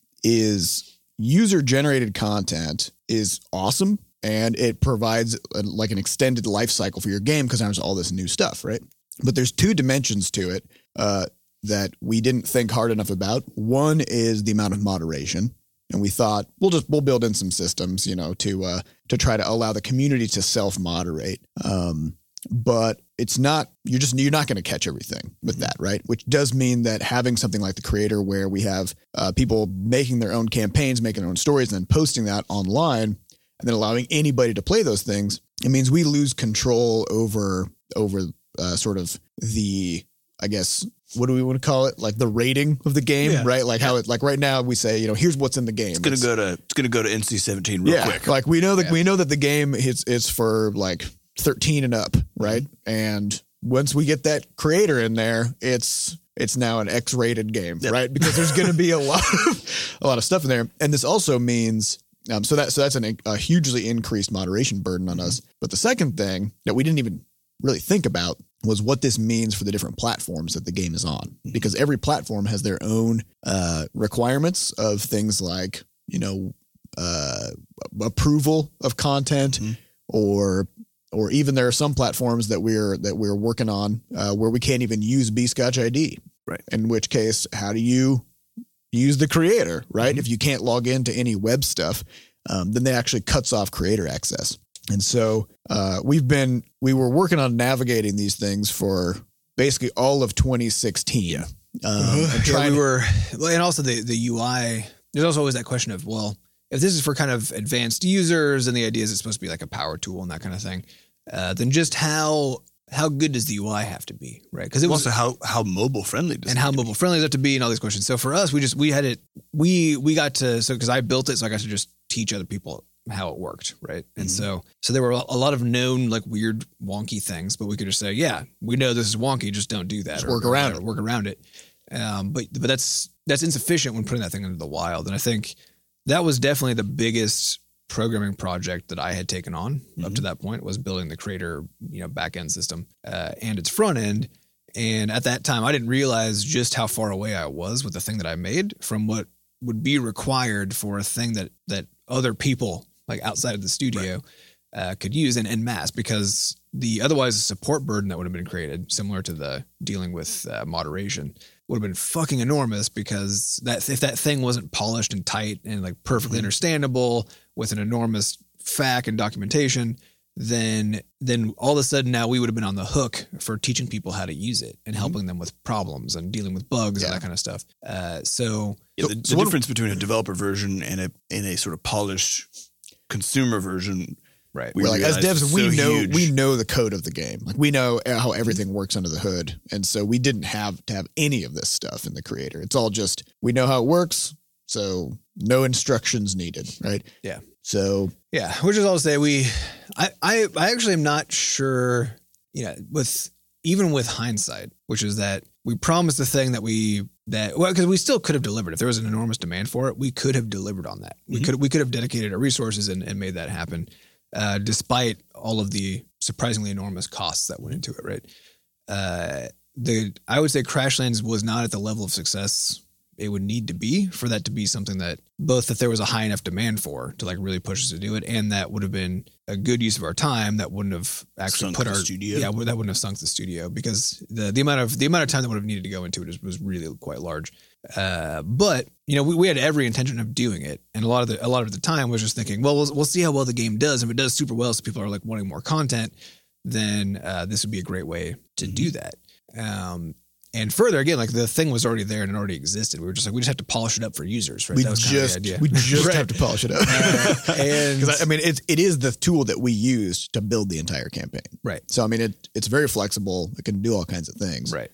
A: is user generated content is awesome and it provides a, like an extended life cycle for your game because there's all this new stuff, right? But there's two dimensions to it uh, that we didn't think hard enough about. One is the amount of moderation. And we thought we'll just we'll build in some systems, you know, to uh, to try to allow the community to self moderate. Um, but it's not you're just you're not going to catch everything with that, right? Which does mean that having something like the creator, where we have uh, people making their own campaigns, making their own stories, and then posting that online, and then allowing anybody to play those things, it means we lose control over over uh, sort of the I guess. What do we want to call it? Like the rating of the game,
B: Yeah.
A: right? Like how it, like right now we say, you know, here's what's in the game.
B: It's gonna go to it's gonna go to N C seventeen real
A: yeah,
B: quick.
A: like we know that
C: Yeah.
A: we know that the game is it's for like thirteen and up, right? And once we get that creator in there, it's it's now an X-rated game,
B: Yep.
A: right? Because there's going to be a lot of a lot of stuff in there, and this also means um, so that so that's an, a hugely increased moderation burden on us. But the second thing that we didn't even really think about was what this means for the different platforms that the game is on, because every platform has their own uh, requirements of things like, you know, uh, approval of content,
B: Mhm.
A: or or even there are some platforms that we're that we're working on uh, where we can't even use B-Scotch I D.
B: Right.
A: In which case, how do you use the creator, right?
B: Mhm.
A: If you can't log into any web stuff, um, then they actually cuts off creator access. And so uh, we've been, we were working on navigating these things for basically all of twenty sixteen.
B: Yeah.
A: Um, and
C: Yeah,
A: trying
C: we
A: to-
C: were, well, and also the the U I. There's also always that question of, well, if this is for kind of advanced users and the idea is it's supposed to be like a power tool and that kind of thing, uh, then just how how good does the U I have to be, right? Because it was
B: Also, how how mobile friendly does
C: and
B: it
C: how
B: need to be?
C: mobile friendly does it have to be and all these questions. So for us, we just we had it. We we got to so because I built it, so I got to just teach other people how it worked, right? And
B: Mhm.
C: so so there were a lot of known like weird wonky things, but we could just say, yeah, we know this is wonky, just don't do that.
A: Just work around
C: or
A: it.
C: Work around it. Um, but but that's that's insufficient when putting that thing into the wild. And I think that was definitely the biggest programming project that I had taken on up to that point, was building the creator, you know, back end system uh, and its front end. And at that time, I didn't realize just how far away I was with the thing that I made from what would be required for a thing that that other people like outside of the studio uh, could use and en masse, because the otherwise the support burden that would have been created, similar to the dealing with uh, moderation, would have been fucking enormous, because that if that thing wasn't polished and tight and like perfectly
B: Mhm.
C: understandable with an enormous F A Q and documentation, then then all of a sudden now we would have been on the hook for teaching people how to use it and helping them with problems and dealing with bugs
A: Yeah.
C: and that kind of stuff. Uh, so
B: Yeah,
A: So-
B: the,
A: so
B: the
A: what-
B: difference between a developer version and a and a sort of polished consumer version.
C: right,
B: We
A: We're like as
B: realized
A: devs,
B: it's
A: we
B: so
A: know
B: huge.
A: we know the code of the game. Like we know how everything works under the hood, and so we didn't have to have any of this stuff in the creator. It's all just we know how it works, so no instructions needed, right?
C: Yeah.
A: So
C: yeah, which is all to say we, I I I actually am not sure, you know, with even with hindsight, which is that we promised the thing that we that well because we still could have delivered if there was an enormous demand for it, we could have delivered on that. We
B: Mhm.
C: could we could have dedicated our resources and, and made that happen, uh, despite all of the surprisingly enormous costs that went into it. Right. Uh, the I would say Crashlands was not at the level of success it would need to be for that to be something that both that there was a high enough demand for to like really push us to do it, and that would have been a good use of our time that wouldn't have actually
B: Sunk
C: put
B: the
C: our
B: studio.
C: yeah that wouldn't have sunk the studio, because the the amount of the amount of time that would have needed to go into it was, was really quite large. Uh, but you know we, we had every intention of doing it, and a lot of the a lot of the time was just thinking, well, we'll we'll see how well the game does. If it does super well, so people are like wanting more content, then uh, this would be a great way to
B: Mm-hmm.
C: do that. Um, And further, again, like the thing was already there and it already existed. We were just like, we just have to polish it up for users, right?
A: We
C: That was kind of
A: just
C: the idea.
A: we just
C: Right.
A: have to polish it up.
C: Uh, and
A: Because I mean, it it is the tool that we used to build the entire campaign.
C: right.
A: So I mean, it it's very flexible. It can do all kinds of things.
C: Right.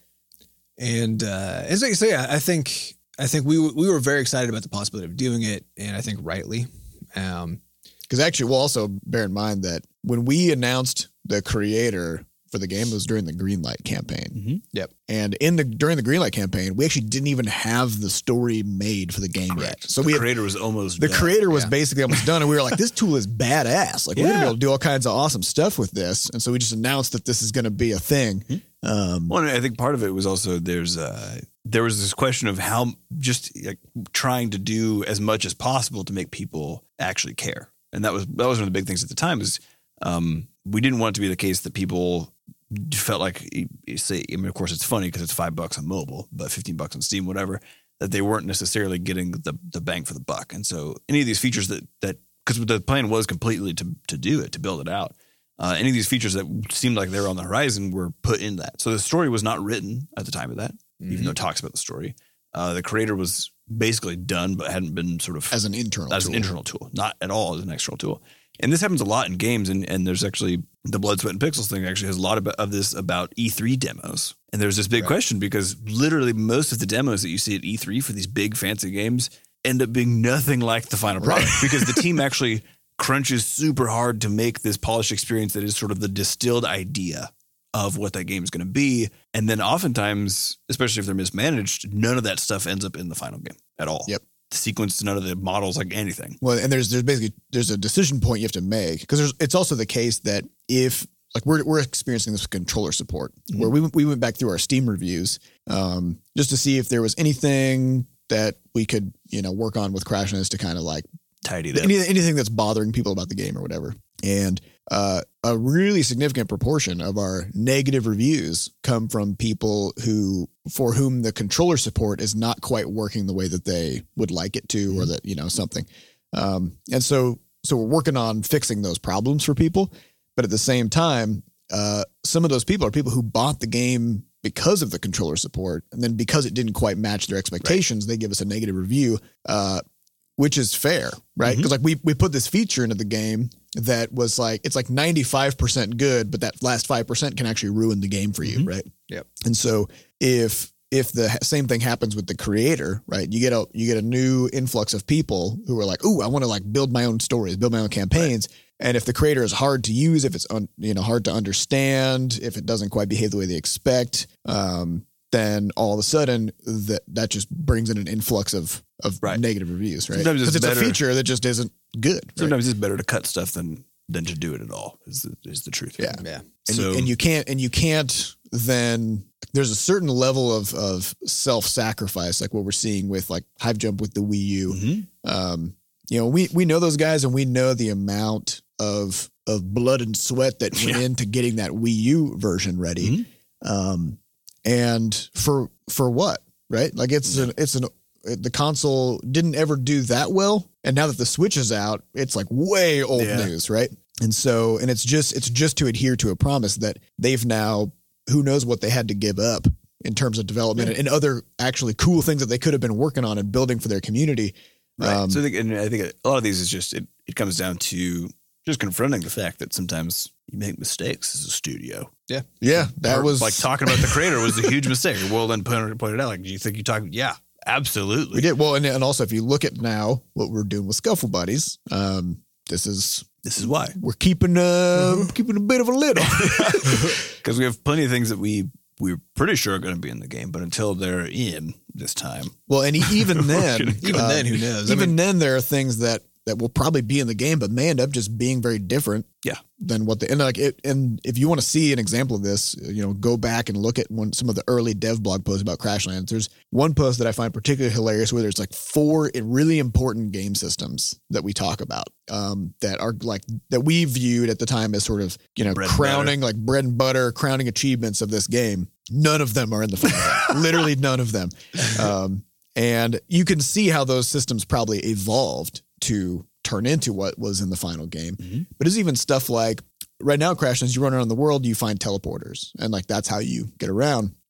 C: And uh, and so, so yeah, I think I think we we were very excited about the possibility of doing it, and I think rightly. Um,
A: Because actually, we'll also bear in mind that when we announced the creator for the game, it was during the Greenlight campaign.
B: Mm-hmm.
C: Yep.
A: And in the during the Greenlight campaign, we actually didn't even have the story made for the game yet. So
B: the
A: we had,
B: creator was almost
A: the
B: done.
A: creator was
C: Yeah.
A: basically almost done, and we were like, "This tool is badass! Like we're gonna be
B: Yeah.
A: able to do all kinds of awesome stuff with this." And so we just announced that this is going to be a thing. Um,
B: Well, and I think part of it was also there's uh there was this question of how just like trying to do as much as possible to make people actually care, and that was that was one of the big things at the time. Is um, we didn't want it to be the case that people felt like, you say, I mean, of course, it's funny because it's five bucks on mobile, but fifteen bucks on Steam, whatever, that they weren't necessarily getting the the bang for the buck. And so any of these features that that because the plan was completely to to do it, to build it out. Uh, any of these features that seemed like they were on the horizon were put in that. So the story was not written at the time of that,
C: Mm-hmm.
B: even though it talks about the story. Uh, the creator was basically done, but hadn't been sort of
A: as an internal
B: as
A: tool.
B: an internal tool, not at all as an external tool. And this happens a lot in games. And, and there's actually the Blood, Sweat, and Pixels thing actually has a lot of, of this about E three demos. And there's this big
C: Right.
B: question because literally most of the demos that you see at E three for these big fancy games end up being nothing like the final product because the team actually crunches super hard to make this polished experience that is sort of the distilled idea of what that game is going to be. And then oftentimes, especially if they're mismanaged, none of that stuff ends up in the final game at all.
A: Yep.
B: The sequence, none of the models, like anything.
A: Well, and there's there's basically there's a decision point you have to make because there's it's also the case that if like we're we're experiencing this with controller support
B: Mm-hmm.
A: where we we went back through our Steam reviews um, just to see if there was anything that we could you know work on with Crashlands to kind of like
B: Tidied up.
A: any, anything that's bothering people about the game or whatever. And uh, a really significant proportion of our negative reviews come from people who, for whom the controller support is not quite working the way that they would like it to, or that, you know, something. Um, and so, so we're working on fixing those problems for people. But at the same time, uh, some of those people are people who bought the game because of the controller support. And then because it didn't quite match their expectations, they give us a negative review. Uh, which is fair, right? Because like we we put this feature into the game that was like, it's like ninety-five percent good, but that last five percent can actually ruin the game for you, right?
C: Yep.
A: And so if if the ha- same thing happens with the creator, right? You get a you get a new influx of people who are like, "Ooh, I want to like build my own stories, build my own campaigns." And if the creator is hard to use, if it's un, you know hard to understand, if it doesn't quite behave the way they expect, um, then all of a sudden that that just brings in an influx of of
B: Right.
A: negative reviews, right?
B: Sometimes it's
A: Because it's,
B: better-
A: a feature that just isn't good. Right?
B: Sometimes it's better to cut stuff than than to do it at all. Is the, is the truth?
A: Yeah.
C: Yeah.
A: And,
B: So
A: you, and you can't and you can't then there's a certain level of of self-sacrifice like what we're seeing with like Hive Jump with the Wii U.
B: Mhm.
A: Um, you know, we we know those guys and we know the amount of of blood and sweat that went
B: Yeah.
A: into getting that Wii U version ready.
B: Mhm.
A: Um, and for for what, right? Like it's an it's an the console didn't ever do that well, and now that the Switch is out, it's like way old
B: Yeah.
A: news, right? And so, and it's just it's just to adhere to a promise that they've now, who knows what they had to give up in terms of development and other actually cool things that they could have been working on and building for their community.
B: Right.
A: Um,
B: so I think, and I think a lot of these is just it. It comes down to just confronting the fact that sometimes you make mistakes as a studio.
C: Yeah.
A: yeah, that
B: Or,
A: was
B: like talking about the creator was a huge mistake. Well, then pointed pointed out like, do you think you talk? Yeah, absolutely.
A: we did well, and and also if you look at now what we're doing with Scuffle Buddies, um, this is
B: This is why,
A: we're keeping uh keeping a bit of a lid on.
B: because we have plenty of things that we we're pretty sure are going to be in the game, but until they're in this time,
A: Well, and e- even then,
C: Even
A: uh,
C: then, who knows? I
A: Even
C: mean-
A: then, there are things that that will probably be in the game, but may end up just being very different.
B: Yeah.
A: Than what the and like it and if you want to see an example of this, you know, go back and look at one some of the early dev blog posts about Crashlands. There's one post that I find particularly hilarious where there's like four really important game systems that we talk about um, that are like that we viewed at the time as sort of you know
B: Bread and
A: crowning like bread and butter crowning achievements of this game. None of them are in the final game. Literally none of them. Um, and you can see how those systems probably evolved to turn into what was in the final game.
B: Mhm.
A: But it's even stuff like right now, Crashlands, you run around the world, you find teleporters, and like that's how you get around.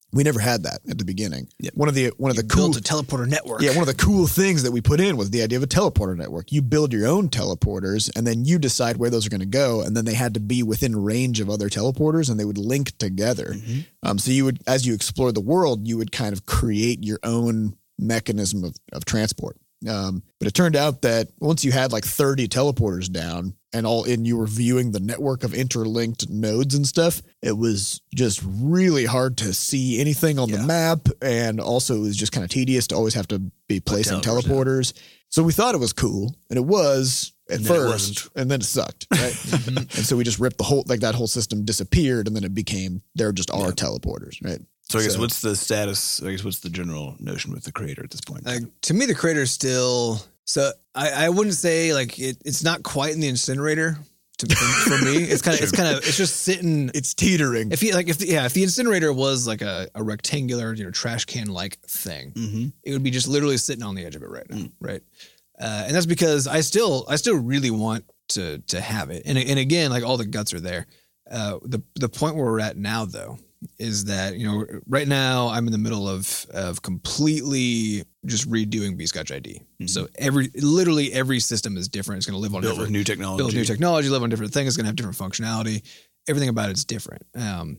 A: We never had that at the beginning.
B: Yep.
A: One of the one of
C: You
A: the cool
C: built a teleporter network.
A: Yeah, one of the cool things that we put in was the idea of a teleporter network. You build your own teleporters, and then you decide where those are going to go, and then they had to be within range of other teleporters, and they would link together.
B: Mm-hmm.
A: Um, so you would, as you explore the world, you would kind of create your own mechanism of, of transport. Um, but it turned out that once you had like thirty teleporters down and all and you were viewing the network of interlinked nodes and stuff, it was just really hard to see anything on
B: Yeah.
A: the map. And also it was just kind of tedious to always have to be placing
B: teleporters
A: teleporters. So we thought it was cool, and it was at
B: And then it
A: first,
B: wasn't.
A: and then it sucked, right? And so we just ripped the whole, like that whole system disappeared, and then it became, they're just our
B: Yeah.
A: teleporters, right?
B: So I guess
A: So-
B: what's the status? I guess what's the general notion with the creator at this point?
C: Like, to me, the creator is still. So I, I wouldn't say like it, it's not quite in the incinerator. To, for, for me, it's kind of it's kind of it's just sitting.
A: It's teetering.
C: If you like, if the, yeah, if the incinerator was like a, a rectangular, you know, trash can like thing,
B: mm-hmm.
C: it would be just literally sitting on the edge of it right now, right? Uh, and that's because I still I still really want to to have it. And and again, like all the guts are there. Uh, the the point where we're at now, though, is that, you know, right now I'm in the middle of of completely just redoing BScotch I D.
B: Mhm.
C: So every literally every system is different. It's going to live on
B: Built with
C: different
B: new technology.
C: build new technology, live on different things. It's going to have different functionality. Everything about it's different. Um,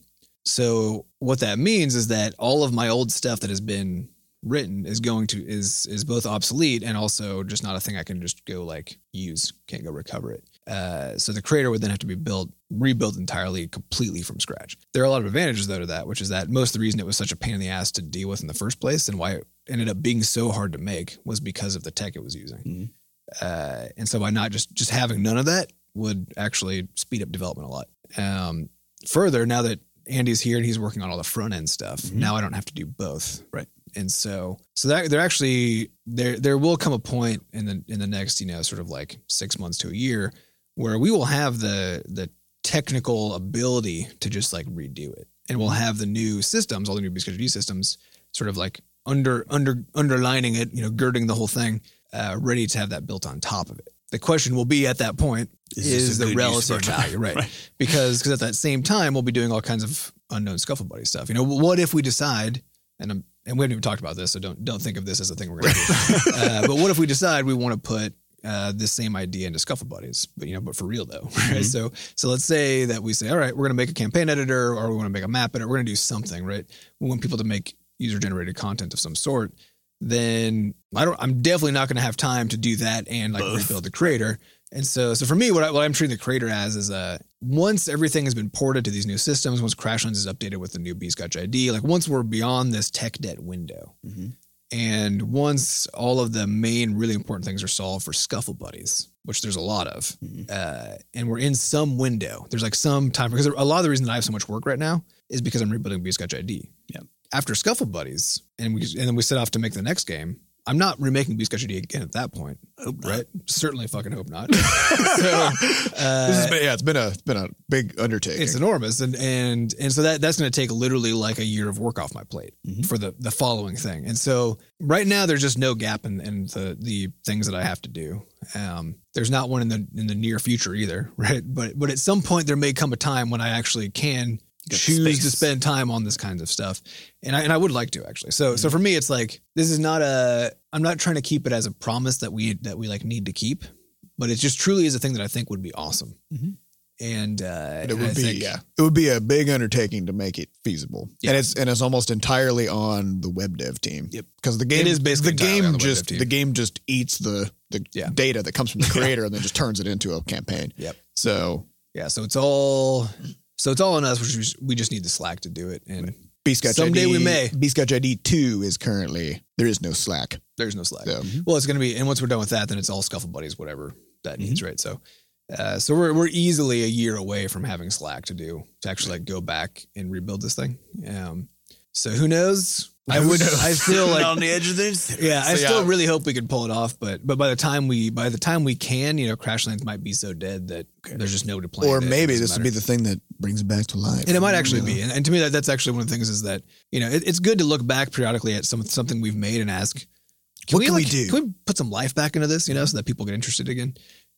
C: so what that means is that all of my old stuff that has been written is going to is is both obsolete and also just not a thing I can just go like use. Can't go recover it. Uh, so the creator would then have to be built, rebuilt entirely, completely from scratch. There are a lot of advantages though to that, which is that most of the reason it was such a pain in the ass to deal with in the first place and why it ended up being so hard to make was because of the tech it was using.
B: Mhm.
C: Uh, and so by not just just having none of that would actually speed up development a lot. Um, further, now that Andy's here and he's working on all the front end stuff,
B: Mhm.
C: now I don't have to do both.
B: Right.
C: And so, so that there actually there there will come a point in the in the next, you know, sort of like six months to a year where we will have the the technical ability to just like redo it, and we'll have the new systems, all the new BScotch I D systems, sort of like under under underlining it, you know, girding the whole thing, uh, ready to have that built on top of it. The question will be at that point
B: Is
C: is,
B: this a
C: the
B: good use of
C: relative
B: our time?
C: value, right?
B: Right.
C: Because because at that same time we'll be doing all kinds of unknown Scuffle Buddy stuff. You know, what if we decide, and I'm, and we haven't even talked about this, so don't don't think of this as a thing we're going to do. uh, but what if we decide we want to put uh, this same idea into Scuffle Buddies, but you know, but for real though, right?
B: Mhm.
C: So so let's say that we say, all right, we're going to make a campaign editor, or we want to make a map editor, we're going to do something, right? We want people to make user generated content of some sort. Then I don't. I'm definitely not going to have time to do that and like
B: Both.
C: rebuild the creator. And so, so for me, what, I, what I'm treating the creator as is uh, once everything has been ported to these new systems, once Crashlands is updated with the new BScotch I D, like once we're beyond this tech debt window,
B: Mhm.
C: and once all of the main really important things are solved for Scuffle Buddies, which there's a lot of,
B: Mhm.
C: uh, and we're in some window, there's like some time, because a lot of the reason that I have so much work right now is because I'm rebuilding BScotch I D.
B: Yeah.
C: After Scuffle Buddies, and we and then we set off to make the next game, I'm not remaking BScotch I D again at that point.
B: Hope not.
C: Right? Certainly fucking hope not. so uh,
A: This has been, yeah, it's been a it's been a big undertaking.
C: it's enormous, and and and so that that's going to take literally like a year of work off my plate
B: Mhm.
C: for the the following thing. And so right now there's just no gap in, in the the things that I have to do. Um, there's not one in the in the near future either, right? But but at some point there may come a time when I actually can
B: Got
C: choose
B: space.
C: to spend time on this kind of stuff, and I and I would like to actually. So so for me, it's like this is not a. I'm not trying to keep it as a promise that we that we like need to keep, but it just truly is a thing that I think would be awesome.
B: Mhm.
C: And uh,
A: But it
C: and
A: would
C: I
A: be
C: think,
A: yeah, it would be a big undertaking to make it feasible,
C: Yeah.
A: and it's and it's almost entirely on the web dev team.
B: Yep.
A: because the game
C: It is basically
A: the
C: entirely
A: game
C: on the web
A: just
C: dev team.
A: the game just eats the the
C: Yeah.
A: data that comes from the creator and then just turns it into a campaign.
C: Yep.
A: So
C: yeah. So it's all so it's all on us, which we just, we just need the Slack to do it, and
A: BScotch
C: Someday
A: I D,
C: we may.
A: BScotch I D two is currently there is no Slack.
C: there's no Slack.
A: So
C: Well, it's going to be, and once we're done with that, then it's all Scuffle Buddies, whatever that
A: Mm-hmm.
C: needs, right? So, uh, so we're we're easily a year away from having Slack to do to actually like go back and rebuild this thing. Um, so who knows? I
A: Who
C: would.
A: knows?
C: I feel like
B: on the edge of this.
C: yeah. I
A: So,
C: still
A: yeah.
C: really hope we could pull it off, but but by the time we by the time we can, you know, Crashlands might be so dead that there's just no to play.
A: or
C: it. It
A: maybe
C: doesn't
A: this would be
C: matter.
A: the thing that brings it back to life.
C: And it might actually
A: You know?
C: be. And, and to me, that, that's actually one of the things is that, you know, it, it's good to look back periodically at some something we've made and ask,
A: What can we
C: like,
A: do?
C: Can we put some life back into this, you know, so that people get interested again?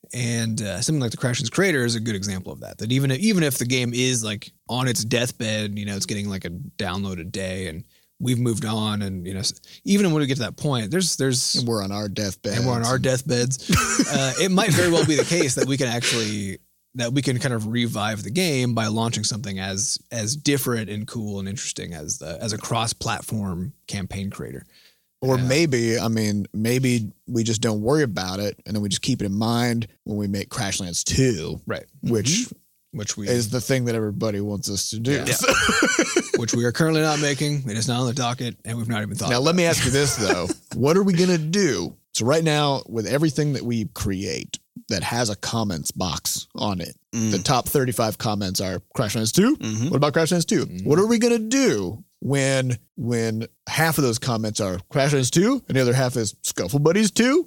C: And uh, something like the Crashlands Creator is a good example of that. That even if, even if the game is like on its deathbed, you know, it's getting like a download a day, and we've moved on, and you know, even when we get to that point, there's there's
A: And we're on our deathbed.
C: and we're on our deathbeds. uh, it might very well be the case that we can actually that we can kind of revive the game by launching something as as different and cool and interesting as the as a cross-platform campaign creator.
A: Or
C: Yeah.
A: maybe, I mean, maybe we just don't worry about it, and then we just keep it in mind when we make Crashlands two,
C: Right.
A: which
C: Which we
A: is the thing that everybody wants us to do.
C: Yeah.
A: So-
C: which we are currently not making. It is not on the docket, and we've not even thought
A: now,
C: about
A: let me
C: it.
A: ask you this, though. What are we going to do? So right now, with everything that we create that has a comments box on it,
B: Mm.
A: the top thirty-five comments are Crashlands two.
B: Mhm.
A: What about Crashlands two?
C: Mhm.
A: What are we going to do when when half of those comments are Crashlands two and the other half is Scuffle Buddies two?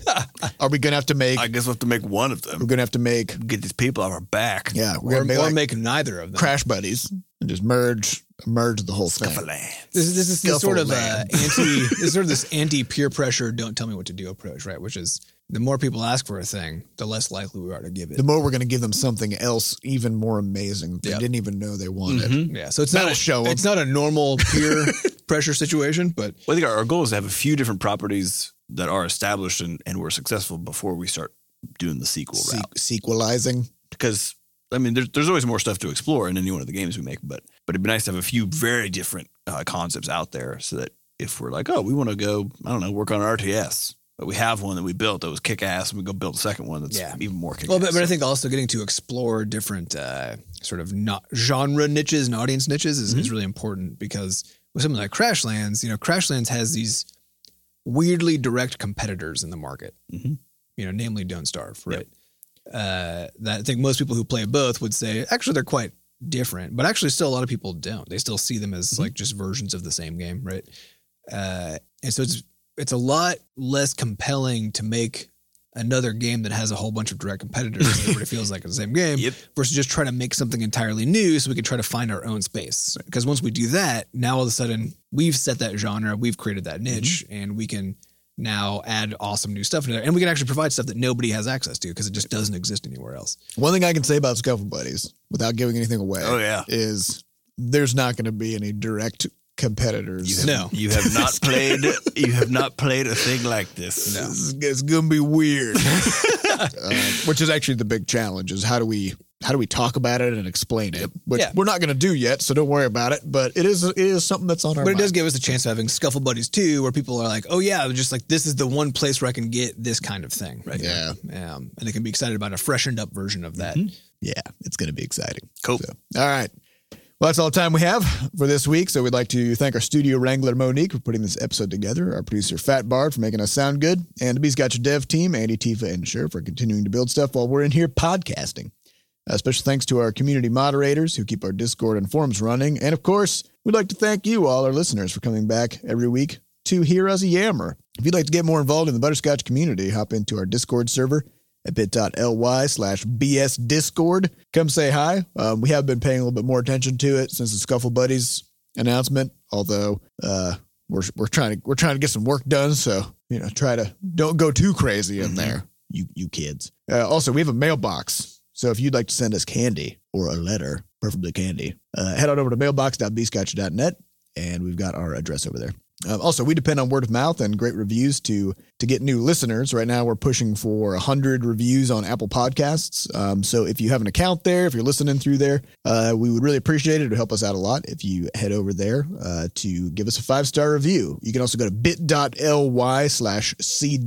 A: Are we going to have to make,
B: I guess we'll have to make one of
A: we're
B: them.
A: going to have to make,
B: Get these people off our back.
A: yeah, we're
C: Or,
A: going to
C: or
A: make like
C: make neither of them.
A: Crash Buddies and just merge, merge the whole thing.
B: Scuffleland.
C: This is this is this sort of uh,
A: Scuffleland.
C: anti this is sort of this anti peer pressure. Don't tell me what to do approach, right? Which is the more people ask for a thing, the less likely we are to give it.
A: The more we're going to give them something else even more amazing that they
C: Yep.
A: didn't even know they wanted.
B: Mhm.
C: Yeah, so it's
A: That'll
C: not a,
A: show 'em.
C: it's not a normal peer pressure situation, but
B: Well, I think our, our goal is to have a few different properties that are established and, and were successful before we start doing the sequel
A: Se-
B: route.
A: sequelizing.
B: Because I mean, there's there's always more stuff to explore in any one of the games we make, but but it'd be nice to have a few very different uh, concepts out there, so that if we're like, oh, we want to go, I don't know, work on R T S, but we have one that we built that was kick ass, and we go build a second one that's
C: Yeah.
B: even more kick ass.
C: well, but, but I think also getting to explore different uh, sort of not genre niches and audience niches is, is really important, because with something like Crashlands, you know, Crashlands has these weirdly direct competitors in the market.
B: Mhm.
C: You know, namely Don't Starve, right? Uh, that I think most people who play both would say actually they're quite different, but actually still a lot of people don't. They still see them as like just versions of the same game, right? Uh, and so it's it's a lot less compelling to make another game that has a whole bunch of direct competitors that everybody feels like it's the same game
B: Yep.
C: versus just try to make something entirely new so we can try to find our own space. Because once we do that, now all of a sudden we've set that genre, we've created that niche, and we can now add awesome new stuff in there. And we can actually provide stuff that nobody has access to because it just doesn't exist anywhere else.
A: One thing I can say about Scuffle Buddies, without giving anything away,
B: Oh, yeah.
A: is there's not going to be any direct competitors.
B: You have,
C: No.
B: you have not played. You have not played a thing like this.
C: No.
A: It's, it's going to be weird. uh, which is actually the big challenge: is how do we how do we talk about it and explain it? Which
C: Yeah.
A: we're not going to do yet, so don't worry about it. But it is it is something that's on our
C: But it
A: mind.
C: does give us a chance of having Scuffle Buddies too, where people are like, oh yeah, just like this is the one place where I can get this kind of thing. Right.
A: Yeah.
C: Um, and they can be excited about a freshened up version of that.
A: Yeah, it's going to be exciting.
B: Cool.
A: So, all right. Well, that's all the time we have for this week. So we'd like to thank our studio wrangler, Monique, for putting this episode together, our producer, Fat Bard, for making us sound good, and the Beast Gotcha dev team, Andy, Tifa, and Sher, for continuing to build stuff while we're in here podcasting. Uh, special thanks to our community moderators who keep our Discord and forums running. And, of course, we'd like to thank you, all our listeners, for coming back every week to hear us yammer. If you'd like to get more involved in the Butterscotch community, hop into our Discord server at bit.ly slash BS Discord. Come say hi. Um, we have been paying a little bit more attention to it since the Scuffle Buddies announcement, although uh, we're we're trying to we're trying to get some work done. So, you know, try to don't go too crazy in there, you you kids. Uh, also, we have a mailbox. So if you'd like to send us candy or a letter, preferably candy, uh, head on over to mailbox dot b scotch dot net, and we've got our address over there. Um, also, we depend on word of mouth and great reviews to to get new listeners. Right now, we're pushing for one hundred reviews on Apple Podcasts. Um, so if you have an account there, if you're listening through there, uh, we would really appreciate it. It would help us out a lot if you head over there uh, to give us a five-star review. You can also go to bit.ly slash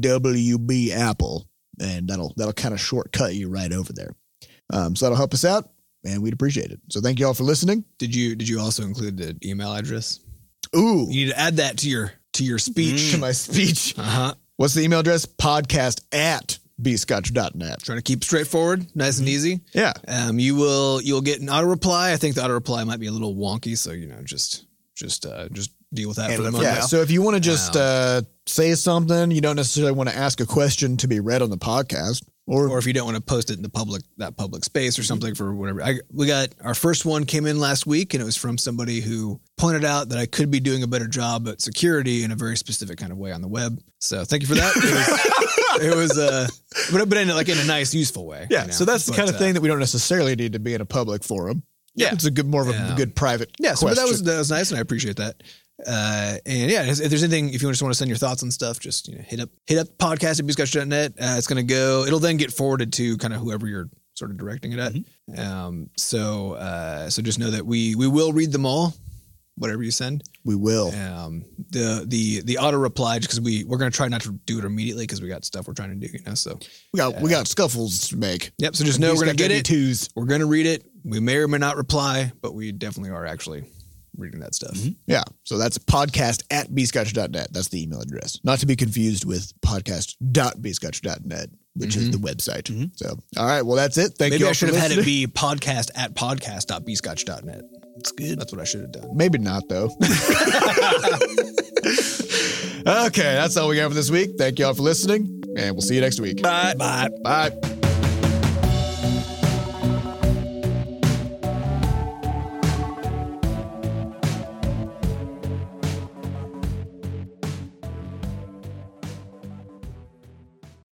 A: CWB Apple, and that'll that'll kind of shortcut you right over there. Um, so that'll help us out, and we'd appreciate it. So thank you all for listening.
C: Did you did you also include the email address?
A: Ooh,
C: You need to add that to your to your speech.
A: to my speech.
C: Uh-huh.
A: What's the email address? Podcast at b scotch dot net.
C: Trying to keep straightforward, nice and easy.
A: Yeah.
C: Um, you will you'll get an auto reply. I think the auto reply might be a little wonky, so you know, just just uh, just deal with that for the moment.
A: Yeah. So if you want to just uh, say something, you don't necessarily want to ask a question to be read on the podcast. Or,
C: or if you don't want to post it in the public, that public space or something for whatever. I, we got our first one came in last week, and it was from somebody who pointed out that I could be doing a better job at security in a very specific kind of way on the web. So thank you for that. It was, it was uh, but, but in like in a nice, useful way.
A: yeah,
C: you know?
A: so that's the
C: But,
A: kind of
C: uh,
A: thing that we don't necessarily need to be in a public forum.
C: Yeah.
A: It's a good, more of a
C: Yeah.
A: good private
C: Yeah, so but
A: question.
C: that was that was nice, and I appreciate that. Uh, and yeah, if there's anything, if you just want to send your thoughts and stuff, just you know, hit up hit up podcast at b scotch dot net. Uh, it's going to go. It'll then get forwarded to kind of whoever you're sort of directing it at.
A: Mm-hmm.
C: Um, so uh, so just know that we we will read them all, whatever you send.
A: we will.
C: Um, the the the auto reply, because we we're going to try not to do it immediately because we got stuff we're trying to do, you know. So
A: We got we got scuffles to make.
C: yep. So just know we're going to get it.
A: Twos.
C: We're going to read it. We may or may not reply, but we definitely are actually reading that stuff.
A: Yeah. So that's podcast at b scotch dot net. That's the email address. Not to be confused with podcast dot b scotch dot net, which is the website. So, all right. Well, that's it. Thank
C: Maybe
A: you all
C: I should
A: for
C: have had it
A: listening.
C: be podcast at podcast dot b scotch dot net.
B: That's good.
C: That's what I should have done.
A: Maybe not, though. Okay. That's all we got for this week. Thank you all for listening, and we'll see you next week.
C: Bye. Bye.
A: Bye.